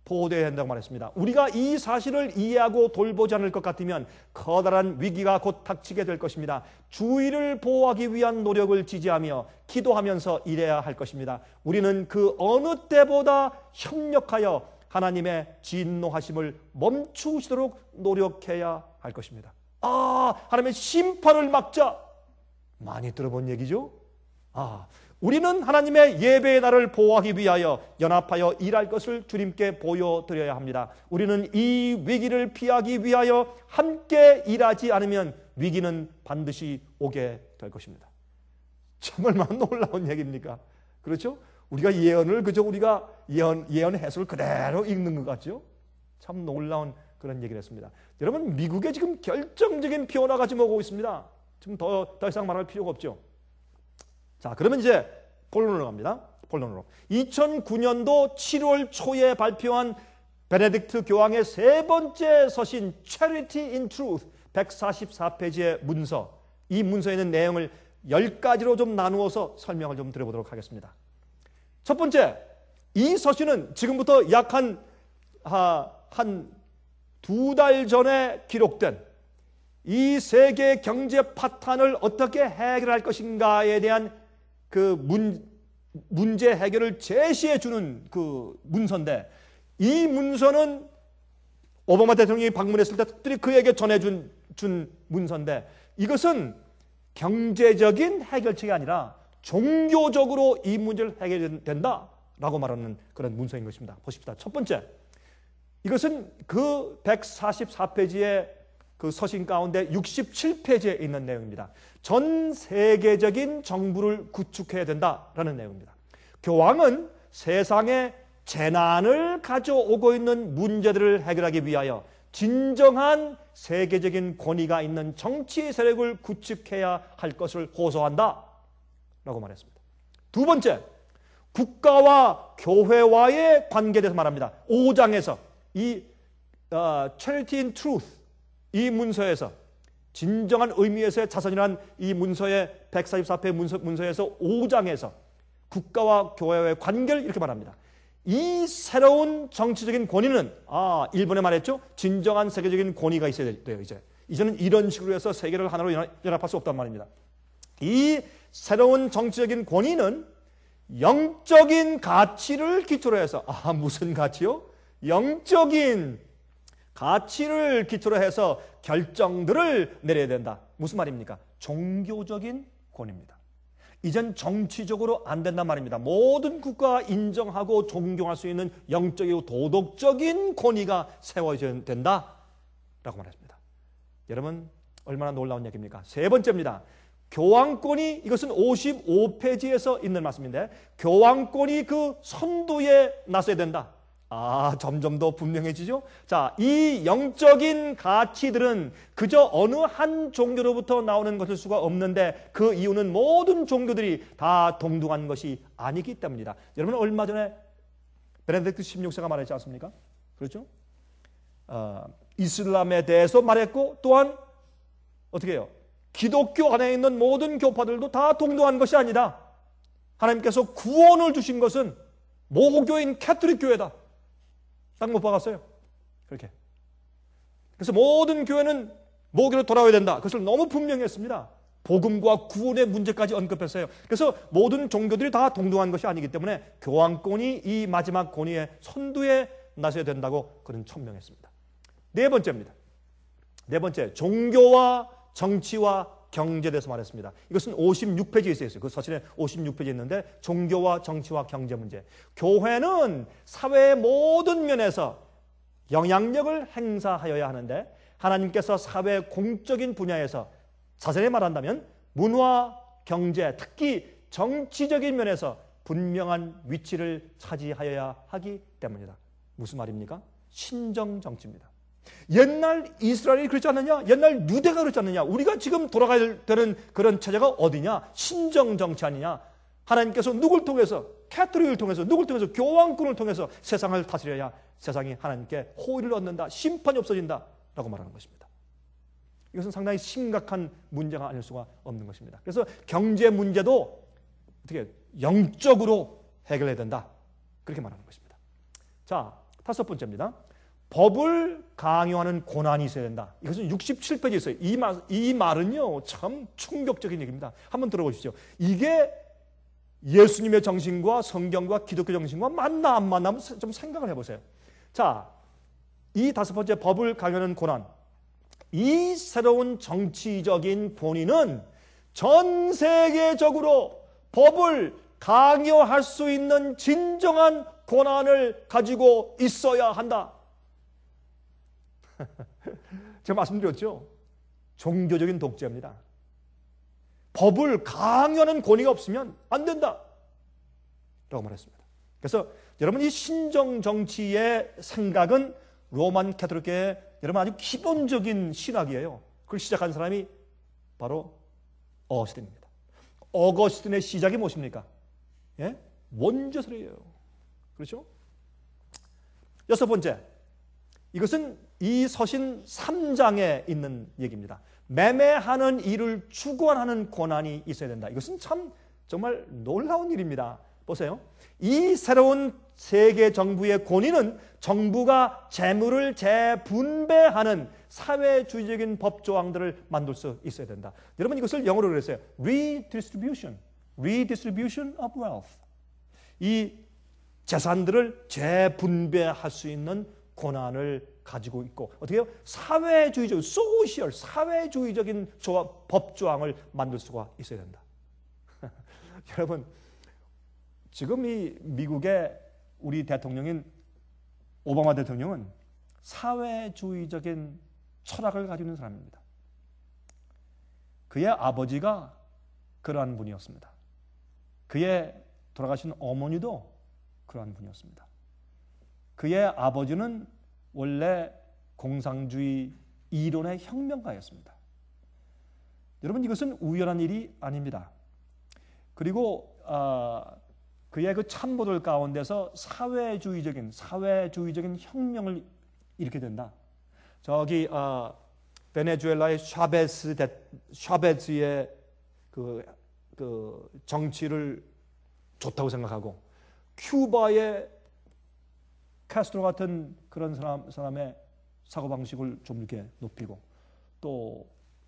보호되어야 한다고 말했습니다. 우리가 이 사실을 이해하고 돌보지 않을 것 같으면 커다란 위기가 곧 닥치게 될 것입니다. 주위를 보호하기 위한 노력을 지지하며 기도하면서 일해야 할 것입니다. 우리는 그 어느 때보다 협력하여 하나님의 진노하심을 멈추시도록 노력해야 할 것입니다. 하나님의 심판을 막자. 많이 들어본 얘기죠? 우리는 하나님의 예배의 날을 보호하기 위하여 연합하여 일할 것을 주님께 보여드려야 합니다. 우리는 이 위기를 피하기 위하여 함께 일하지 않으면 위기는 반드시 오게 될 것입니다. 참 얼마나 놀라운 얘기입니까? 그렇죠? 우리가 예언을 그저 우리가 예언 해석을 그대로 읽는 것 같죠? 참 놀라운 그런 얘기를 했습니다. 여러분, 미국에 지금 결정적인 변화가 지금 오고 있습니다. 지금 더 이상 말할 필요가 없죠. 자, 그러면 이제 본론으로 갑니다. 본론으로. 2009년도 7월 초에 발표한 베네딕트 교황의 세 번째 서신 Charity in Truth 144페이지의 문서. 이 문서에 있는 내용을 10가지로 좀 나누어서 설명을 좀 드려보도록 하겠습니다. 첫 번째, 이 서신은 지금부터 약 한 2달 전에 기록된 이 세계 경제 파탄을 어떻게 해결할 것인가에 대한 그 문제 해결을 제시해 주는 그 문서인데, 이 문서는 오바마 대통령이 방문했을 때 특별히 그에게 전해준 문서인데, 이것은 경제적인 해결책이 아니라 종교적으로 이 문제를 해결된다라고 말하는 그런 문서인 것입니다. 보십시다. 첫 번째, 이것은 그 144페이지의 그 서신 가운데 67페이지에 있는 내용입니다. 전 세계적인 정부를 구축해야 된다라는 내용입니다. 교황은 세상에 재난을 가져오고 있는 문제들을 해결하기 위하여 진정한 세계적인 권위가 있는 정치 세력을 구축해야 할 것을 호소한다 라고 말했습니다. 두 번째, 국가와 교회와의 관계에 대해서 말합니다. 5장에서 이 Charity in Truth 이 문서에서, 진정한 의미에서의 자선이란 이 문서의 144회 문서에서 5장에서 국가와 교회와의 관계를 이렇게 말합니다. 이 새로운 정치적인 권위는 일본에 말했죠. 진정한 세계적인 권위가 있어야 돼요. 이제는 이런 식으로 해서 세계를 하나로 연합할 수 없단 말입니다. 이 새로운 정치적인 권위는 영적인 가치를 기초로 해서, 무슨 가치요? 영적인 가치를 기초로 해서 결정들을 내려야 된다. 무슨 말입니까? 종교적인 권위입니다. 이젠 정치적으로 안 된단 말입니다. 모든 국가가 인정하고 존경할 수 있는 영적이고 도덕적인 권위가 세워져야 된다라고 말했습니다. 여러분, 얼마나 놀라운 얘기입니까? 세 번째입니다. 교황권이, 이것은 55페이지에서 있는 말씀인데, 교황권이 그 선두에 나서야 된다. 점점 더 분명해지죠? 자, 이 영적인 가치들은 그저 어느 한 종교로부터 나오는 것일 수가 없는데, 그 이유는 모든 종교들이 다 동등한 것이 아니기 때문이다. 여러분, 얼마 전에 베네딕트 16세가 말했지 않습니까? 그렇죠? 이슬람에 대해서 말했고, 또한 어떻게 해요? 기독교 안에 있는 모든 교파들도 다 동등한 것이 아니다. 하나님께서 구원을 주신 것은 모교인 캐톨릭 교회다. 딱 못 박았어요. 그렇게. 그래서 모든 교회는 모교로 돌아와야 된다. 그것을 너무 분명히 했습니다. 복음과 구원의 문제까지 언급했어요. 그래서 모든 종교들이 다 동등한 것이 아니기 때문에 교황권이 이 마지막 권위의 선두에 나서야 된다고 그는 천명했습니다. 네 번째입니다. 네 번째, 종교와 정치와 경제에 대해서 말했습니다. 이것은 56페이지에 있어요. 그 서신에 56페이지에 있는데, 종교와 정치와 경제 문제. 교회는 사회의 모든 면에서 영향력을 행사하여야 하는데, 하나님께서 사회 공적인 분야에서 자세히 말한다면 문화, 경제, 특히 정치적인 면에서 분명한 위치를 차지하여야 하기 때문이다. 무슨 말입니까? 신정 정치입니다. 옛날 이스라엘이 그렇지 않느냐? 옛날 유대가 그렇지 않느냐? 우리가 지금 돌아가야 되는 그런 체제가 어디냐? 신정 정치 아니냐? 하나님께서 누굴 통해서, 캐톨릭을 통해서, 누굴 통해서, 교황권을 통해서 세상을 다스려야 세상이 하나님께 호의를 얻는다, 심판이 없어진다 라고 말하는 것입니다. 이것은 상당히 심각한 문제가 아닐 수가 없는 것입니다. 그래서 경제 문제도 어떻게 영적으로 해결해야 된다, 그렇게 말하는 것입니다. 자, 다섯 번째입니다. 법을 강요하는 고난이 있어야 된다. 이것은 67페이지에 있어요. 이 말은요, 참 충격적인 얘기입니다. 한번 들어보십시오. 이게 예수님의 정신과 성경과 기독교 정신과 맞나 안 맞나 좀 생각을 해보세요. 자, 이 다섯 번째 법을 강요하는 고난. 이 새로운 정치적인 권위는 전 세계적으로 법을 강요할 수 있는 진정한 권한을 가지고 있어야 한다. 제가 말씀드렸죠. 종교적인 독재입니다. 법을 강요하는 권위가 없으면 안 된다 라고 말했습니다. 그래서 여러분, 이 신정 정치의 생각은 로만 가톨릭교의 여러분 아주 기본적인 신학이에요. 그걸 시작한 사람이 바로 어거스틴입니다. 어거스틴의 시작이 무엇입니까? 예? 원죄설이에요. 그렇죠? 여섯 번째, 이것은 이 서신 3장에 있는 얘기입니다. 매매하는 일을 주관하는 권한이 있어야 된다. 이것은 참 정말 놀라운 일입니다. 보세요. 이 새로운 세계 정부의 권위는 정부가 재물을 재분배하는 사회주의적인 법 조항들을 만들 수 있어야 된다. 여러분, 이것을 영어로 그랬어요. Redistribution of wealth. 이 재산들을 재분배할 수 있는 권한을 가지고 있고, 어떻게 해요? 사회주의적인 법 조항을 만들 수가 있어야 된다. 여러분, 지금 이 미국의 우리 대통령인 오바마 대통령은 사회주의적인 철학을 가지고 있는 사람입니다. 그의 아버지가 그러한 분이었습니다. 그의 돌아가신 어머니도 그러한 분이었습니다. 그의 아버지는 원래 공산주의 이론의 혁명가였습니다. 여러분, 이것은 우연한 일이 아닙니다. 그리고 그의 그 참모들 가운데서 사회주의적인 혁명을 일으키게 된다. 저기 베네수엘라의 샤베즈의 그 정치를 좋다고 생각하고, 큐바의 카스트로 같은 그런 사람의 사고방식을 좀 이렇게 높이고, 또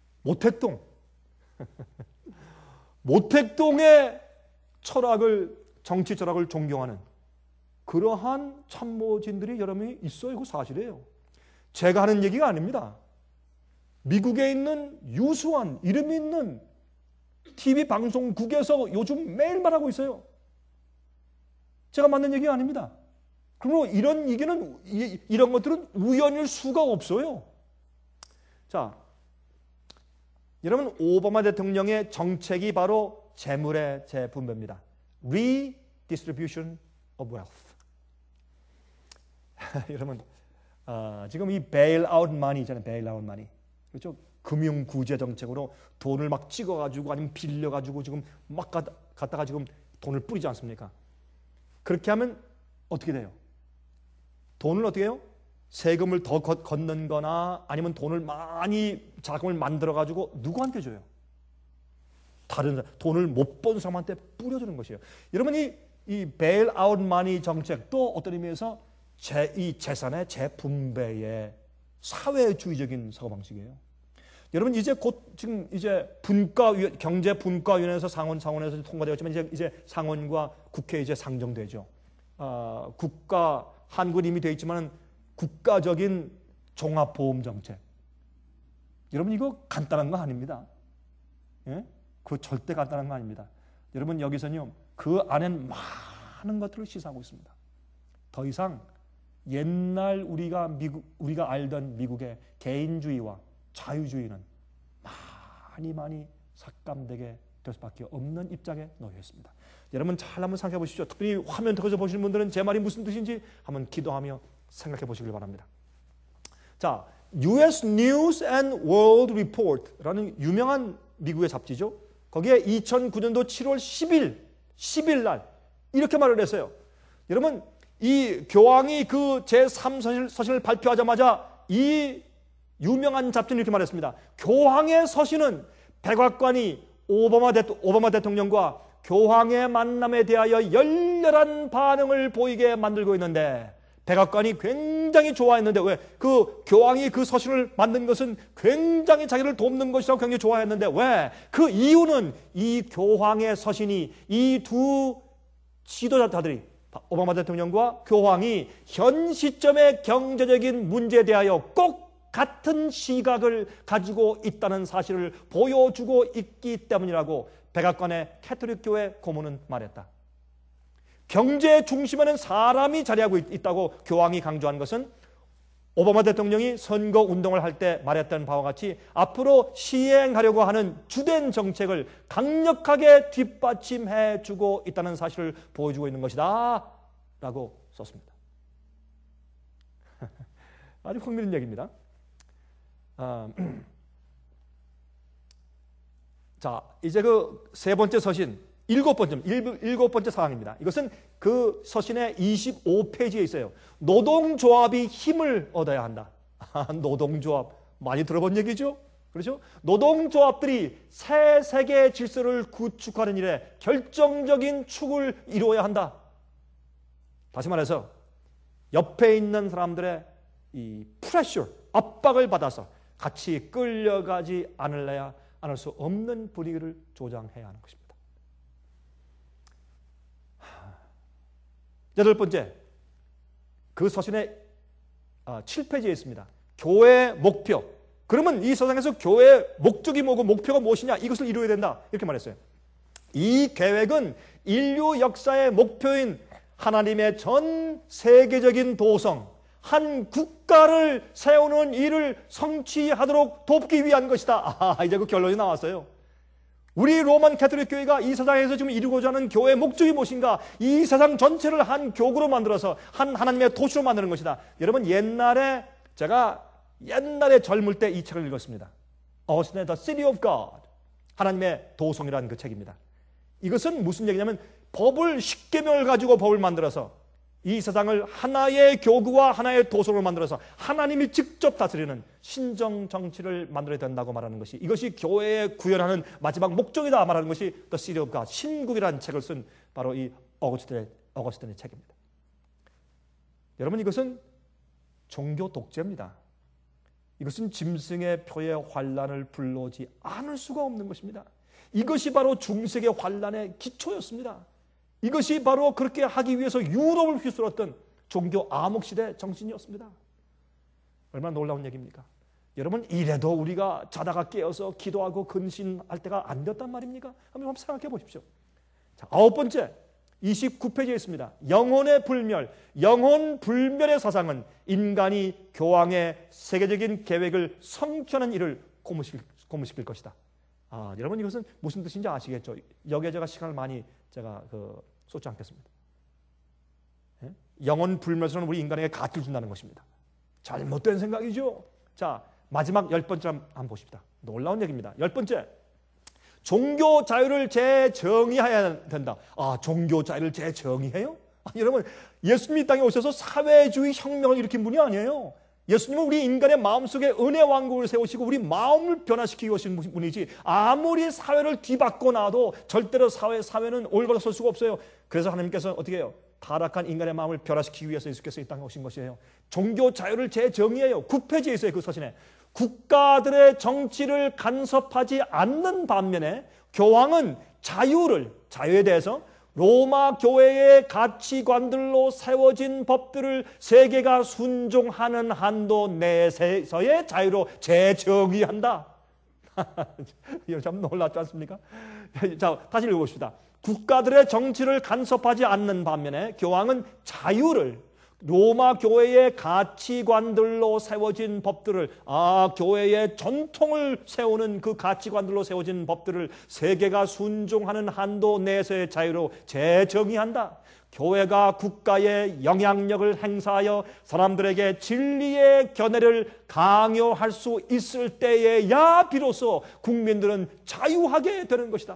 모택동의 정치 철학을 존경하는 그러한 참모진들이 여러 명이 있어요. 이거 사실이에요. 제가 하는 얘기가 아닙니다. 미국에 있는 유수한 이름 있는 TV 방송국에서 요즘 매일 말하고 있어요. 제가 만든 얘기가 아닙니다. 그러므로 이런 것들은 우연일 수가 없어요. 자, 여러분, 오바마 대통령의 정책이 바로 재물의 재분배입니다. Redistribution of wealth. 여러분, 지금 이 bailout money 있잖아요. bailout money. 그렇죠? 금융구제 정책으로 돈을 막 찍어가지고 아니면 빌려가지고 지금 막 갖다가 지금 돈을 뿌리지 않습니까? 그렇게 하면 어떻게 돼요? 돈을 어떻게 해요? 세금을 더 걷는 거나 아니면 돈을 많이 자금을 만들어가지고 누구한테 줘요? 다른 사람, 돈을 못 번 사람한테 뿌려주는 것이에요. 여러분, 이 베일아웃 마니 정책도 어떤 의미에서 이 재산의 재분배의 사회주의적인 사고방식이에요. 여러분, 이제 곧 지금 이제 경제분과위원회에서 상원에서 통과되었지만 이제 상원과 국회에 이제 상정되죠. 한국은 이미 되어 있지만 국가적인 종합보험 정책. 여러분, 이거 간단한 거 아닙니다. 예? 그거 절대 간단한 거 아닙니다. 여러분, 여기서는요, 그 안엔 많은 것들을 시사하고 있습니다. 더 이상 옛날 우리가 알던 미국의 개인주의와 자유주의는 많이 삭감되게 될 수밖에 없는 입장에 놓여 있습니다. 여러분, 잘 한번 생각해 보십시오. 특별히 화면 통해서 보시는 분들은 제 말이 무슨 뜻인지 한번 기도하며 생각해 보시길 바랍니다. 자, US News and World Report라는 유명한 미국의 잡지죠. 거기에 2009년도 7월 10일 날 이렇게 말을 했어요. 여러분, 이 교황이 그 제3서신을 발표하자마자 이 유명한 잡지는 이렇게 말했습니다. 교황의 서신은 백악관이 오바마 대통령과 교황의 만남에 대하여 열렬한 반응을 보이게 만들고 있는데 백악관이 굉장히 좋아했는데, 왜? 그 교황이 그 서신을 만든 것은 굉장히 자기를 돕는 것이라고 굉장히 좋아했는데, 왜? 그 이유는 이 교황의 서신이 이 두 지도자들이, 오바마 대통령과 교황이 현 시점의 경제적인 문제에 대하여 꼭 같은 시각을 가지고 있다는 사실을 보여주고 있기 때문이라고 백악관의 캐톨릭 교회 고문은 말했다. 경제 중심에는 사람이 자리하고 있다고 교황이 강조한 것은 오바마 대통령이 선거 운동을 할 때 말했던 바와 같이 앞으로 시행하려고 하는 주된 정책을 강력하게 뒷받침해 주고 있다는 사실을 보여주고 있는 것이다 라고 썼습니다. 아주 흥미로운 얘기입니다. 자, 이제 그 세 번째 서신, 일곱 번째 사항입니다. 이것은 그 서신의 25페이지에 있어요. 노동조합이 힘을 얻어야 한다. 노동조합, 많이 들어본 얘기죠? 그렇죠? 노동조합들이 새 세계 질서를 구축하는 일에 결정적인 축을 이루어야 한다. 다시 말해서 옆에 있는 사람들의 이 프레셔, 압박을 받아서 같이 끌려가지 않을 수 없는 분위기를 조장해야 하는 것입니다. 여덟 번째, 그 서신의 7페이지에 있습니다. 교회의 목표. 그러면 이 세상에서 교회의 목적이 뭐고 목표가 무엇이냐? 이것을 이루어야 된다. 이렇게 말했어요. 이 계획은 인류 역사의 목표인 하나님의 전 세계적인 도성, 한 국가를 세우는 일을 성취하도록 돕기 위한 것이다. 이제 그 결론이 나왔어요. 우리 로만 캐톨릭 교회가 이 세상에서 지금 이루고자 하는 교회의 목적이 무엇인가? 이 세상 전체를 한 교구로 만들어서 한 하나님의 도시로 만드는 것이다. 여러분, 제가 옛날에 젊을 때 이 책을 읽었습니다. 어거스틴의 The City of God, 하나님의 도성이라는 그 책입니다. 이것은 무슨 얘기냐면 법을, 십계명을 가지고 법을 만들어서 이 세상을 하나의 교구와 하나의 도성으로 만들어서 하나님이 직접 다스리는 신정 정치를 만들어야 된다고 말하는 것이, 이것이 교회에 구현하는 마지막 목적이다 말하는 것이 The City of God, 신국이라는 책을 쓴 바로 이 어거스틴의 책입니다. 여러분, 이것은 종교 독재입니다. 이것은 짐승의 표의 환란을 불러오지 않을 수가 없는 것입니다. 이것이 바로 중세의 환란의 기초였습니다. 이것이 바로 그렇게 하기 위해서 유럽을 휘둘렀던 종교 암흑시대 정신이었습니다. 얼마나 놀라운 얘기입니까? 여러분, 이래도 우리가 자다가 깨어서 기도하고 근신할 때가 안 됐단 말입니까? 한번 생각해 보십시오. 자, 아홉 번째, 29페이지에 있습니다. 영혼의 불멸. 영혼 불멸의 사상은 인간이 교황의 세계적인 계획을 성취하는 일을 고무시킬 것이다. 여러분, 이것은 무슨 뜻인지 아시겠죠? 여기에 제가 시간을 많이 쏟지 않겠습니다. 영혼 불멸에서는 우리 인간에게 가치를 준다는 것입니다. 잘못된 생각이죠. 자, 마지막 10번째 한번 보십시다. 놀라운 얘기입니다. 10번째, 종교 자유를 재정의해야 된다. 종교 자유를 재정의해요? 여러분, 예수님이 땅에 오셔서 사회주의 혁명을 일으킨 분이 아니에요. 예수님은 우리 인간의 마음속에 은혜 왕국을 세우시고 우리 마음을 변화시키고 오신 분이지, 아무리 사회를 뒤바꿔 놔도 절대로 사회는 올바로 설 수가 없어요. 그래서 하나님께서 어떻게 해요? 타락한 인간의 마음을 변화시키기 위해서 예수께서 이 땅에 오신 것이에요. 종교 자유를 재정의해요. 9페이지에 있어요. 그 서신에. 국가들의 정치를 간섭하지 않는 반면에 교황은 자유에 대해서 로마 교회의 가치관들로 세워진 법들을 세계가 순종하는 한도 내에서의 자유로 재정의한다. 이거 참 놀랍지 않습니까? 자, 다시 읽어봅시다. 국가들의 정치를 간섭하지 않는 반면에 교황은 자유를, 로마 교회의 가치관들로 세워진 법들을, 교회의 전통을 세우는 그 가치관들로 세워진 법들을 세계가 순종하는 한도 내에서의 자유로 재정의한다. 교회가 국가의 영향력을 행사하여 사람들에게 진리의 견해를 강요할 수 있을 때에야 비로소 국민들은 자유하게 되는 것이다.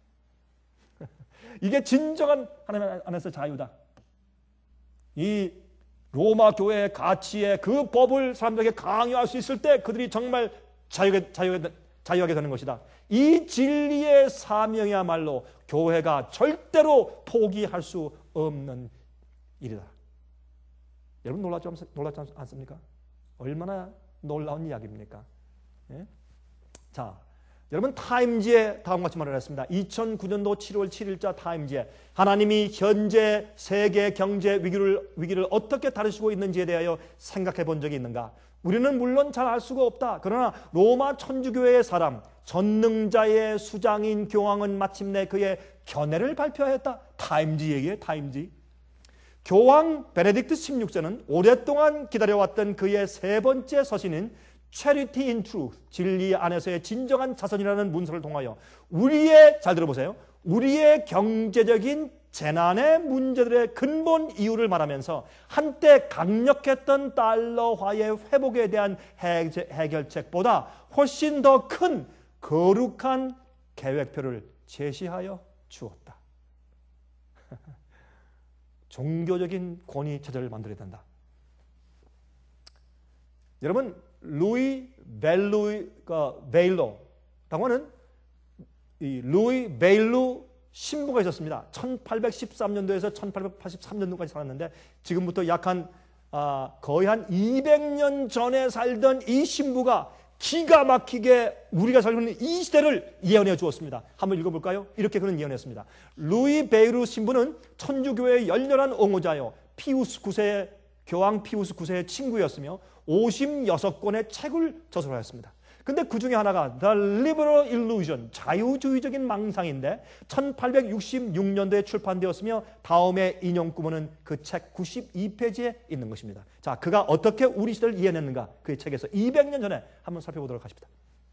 이게 진정한 하나님 안에서 자유다. 이 로마 교회의 가치의 그 법을 사람들에게 강요할 수 있을 때 그들이 정말 자유하게 되는 것이다. 이 진리의 사명이야말로 교회가 절대로 포기할 수 없는 일이다. 여러분 놀랍지 않습니까? 얼마나 놀라운 이야기입니까? 예? 자, 여러분 타임지에 다음과 같이 말을 했습니다. 2009년도 7월 7일자 타임지에 하나님이 현재 세계 경제 위기를 어떻게 다루시고 있는지에 대하여 생각해 본 적이 있는가? 우리는 물론 잘 알 수가 없다. 그러나 로마 천주교회의 사람 전능자의 수장인 교황은 마침내 그의 견해를 발표했다. 타임지 얘기예요. 타임지. 교황 베네딕트 16세는 오랫동안 기다려왔던 그의 세 번째 서신인 Charity in Truth, 진리 안에서의 진정한 자선이라는 문서를 통하여 잘 들어보세요. 우리의 경제적인 재난의 문제들의 근본 이유를 말하면서 한때 강력했던 달러화의 회복에 대한 해결책보다 훨씬 더 큰 거룩한 계획표를 제시하여 주었다. 종교적인 권위 체제를 만들어야 된다. 여러분, 루이 베일로라고 하는 이 루이 베일로 신부가 있었습니다. 1813년도에서 1883년도까지 살았는데 지금부터 거의 한 200년 전에 살던 이 신부가 기가 막히게 우리가 살고 있는 이 시대를 예언해 주었습니다. 한번 읽어볼까요? 이렇게 그는 예언했습니다. 루이 베일로 신부는 천주교회의 열렬한 옹호자요 교황 피우스 9세의 친구였으며 56권의 책을 저술하였습니다. 근데 그 중에 하나가 The Liberal Illusion, 자유주의적인 망상인데 1866년도에 출판되었으며 다음에 인용구문은 그 책 92페이지에 있는 것입니다. 자, 그가 어떻게 우리 시대를 이해했는가? 그의 책에서 200년 전에 한번 살펴보도록 하십니다.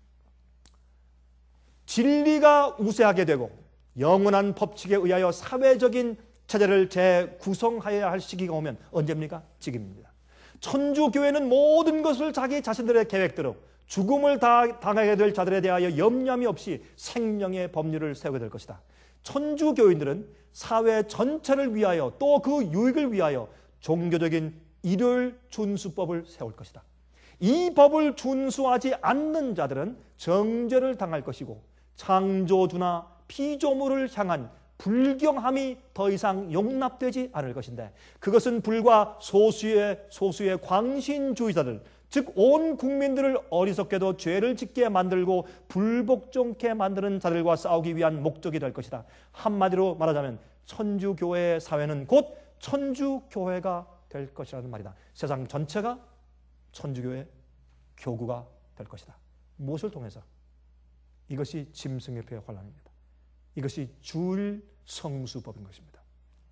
진리가 우세하게 되고 영원한 법칙에 의하여 사회적인 체제를 재구성하여야 할 시기가 오면 언제입니까? 지금입니다. 천주교회는 모든 것을 자기 자신들의 계획대로 죽음을 당하게 될 자들에 대하여 염려함이 없이 생명의 법률을 세우게 될 것이다. 천주교인들은 사회 전체를 위하여 또 그 유익을 위하여 종교적인 일요일 준수법을 세울 것이다. 이 법을 준수하지 않는 자들은 정죄를 당할 것이고 창조주나 피조물을 향한 불경함이 더 이상 용납되지 않을 것인데 그것은 불과 소수의 광신주의자들 즉 온 국민들을 어리석게도 죄를 짓게 만들고 불복종케 만드는 자들과 싸우기 위한 목적이 될 것이다. 한마디로 말하자면 천주교회의 사회는 곧 천주교회가 될 것이라는 말이다. 세상 전체가 천주교회 교구가 될 것이다. 무엇을 통해서? 이것이 짐승협회의 환란입니다. 이것이 주일 성수법인 것입니다.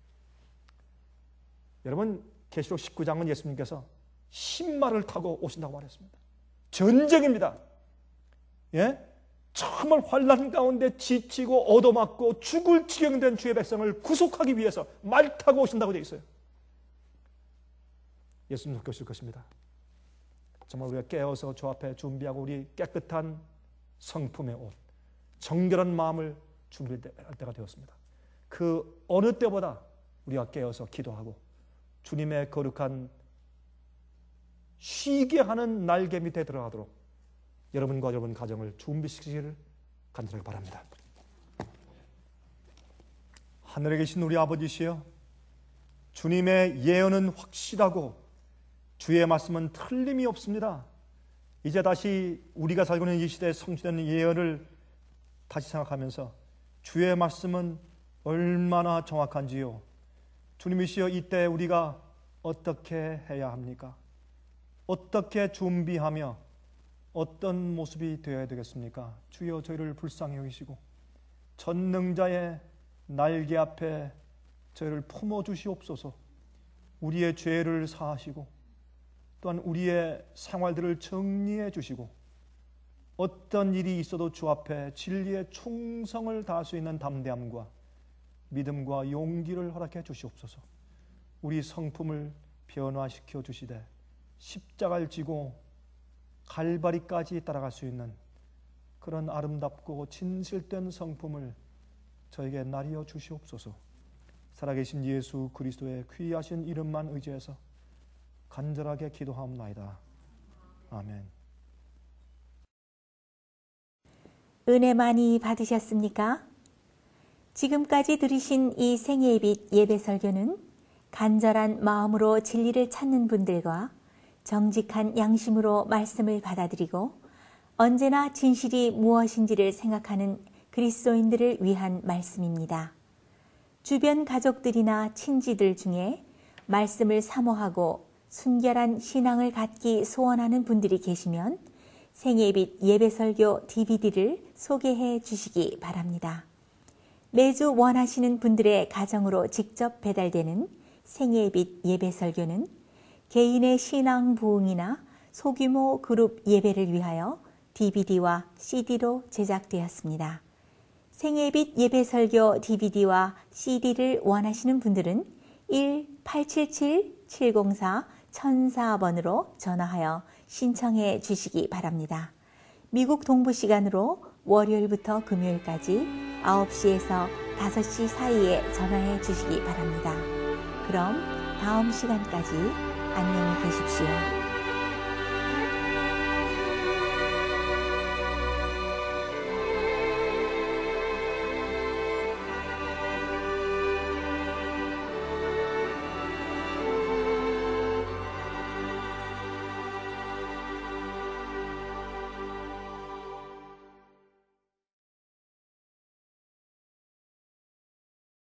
여러분, 계시록 19장은 예수님께서 신말을 타고 오신다고 말했습니다. 전쟁입니다. 예? 정말 환난 가운데 지치고 얻어맞고 죽을 지경된 주의 백성을 구속하기 위해서 말 타고 오신다고 되어 있어요. 예수님 속교실 것입니다. 정말 우리가 깨어서 주 앞에 준비하고 우리 깨끗한 성품의 옷, 정결한 마음을 준비할 때가 되었습니다. 그 어느 때보다 우리가 깨어서 기도하고 주님의 거룩한 쉬게 하는 날개 밑에 들어가도록 여러분과 여러분 가정을 준비시키기를 간절하게 바랍니다. 하늘에 계신 우리 아버지시여, 주님의 예언은 확실하고 주의 말씀은 틀림이 없습니다. 이제 다시 우리가 살고 있는 이 시대에 성취되는 예언을 다시 생각하면서 주의 말씀은 얼마나 정확한지요. 주님이시여, 이때 우리가 어떻게 해야 합니까? 어떻게 준비하며 어떤 모습이 되어야 되겠습니까? 주여, 저희를 불쌍히 여기시고 전능자의 날개 앞에 저희를 품어주시옵소서. 우리의 죄를 사하시고 또한 우리의 생활들을 정리해 주시고 어떤 일이 있어도 주 앞에 진리의 충성을 다할 수 있는 담대함과 믿음과 용기를 허락해 주시옵소서. 우리 성품을 변화시켜 주시되 십자가를 지고 갈바리까지 따라갈 수 있는 그런 아름답고 진실된 성품을 저에게 나리어 주시옵소서. 살아계신 예수 그리스도의 귀하신 이름만 의지해서 간절하게 기도하옵나이다. 아멘. 은혜 많이 받으셨습니까? 지금까지 들으신 이 생애의 빛 예배 설교는 간절한 마음으로 진리를 찾는 분들과 정직한 양심으로 말씀을 받아들이고 언제나 진실이 무엇인지를 생각하는 그리스도인들을 위한 말씀입니다. 주변 가족들이나 친지들 중에 말씀을 사모하고 순결한 신앙을 갖기 소원하는 분들이 계시면 생애빛 예배설교 DVD를 소개해 주시기 바랍니다. 매주 원하시는 분들의 가정으로 직접 배달되는 생애빛 예배설교는 개인의 신앙 부흥이나 소규모 그룹 예배를 위하여 DVD와 CD로 제작되었습니다. 생애빛 예배설교 DVD와 CD를 원하시는 분들은 1-877-704-1004번으로 전화하여 신청해 주시기 바랍니다. 미국 동부 시간으로 월요일부터 금요일까지 9시에서 5시 사이에 전화해 주시기 바랍니다. 그럼 다음 시간까지 안녕히 계십시오.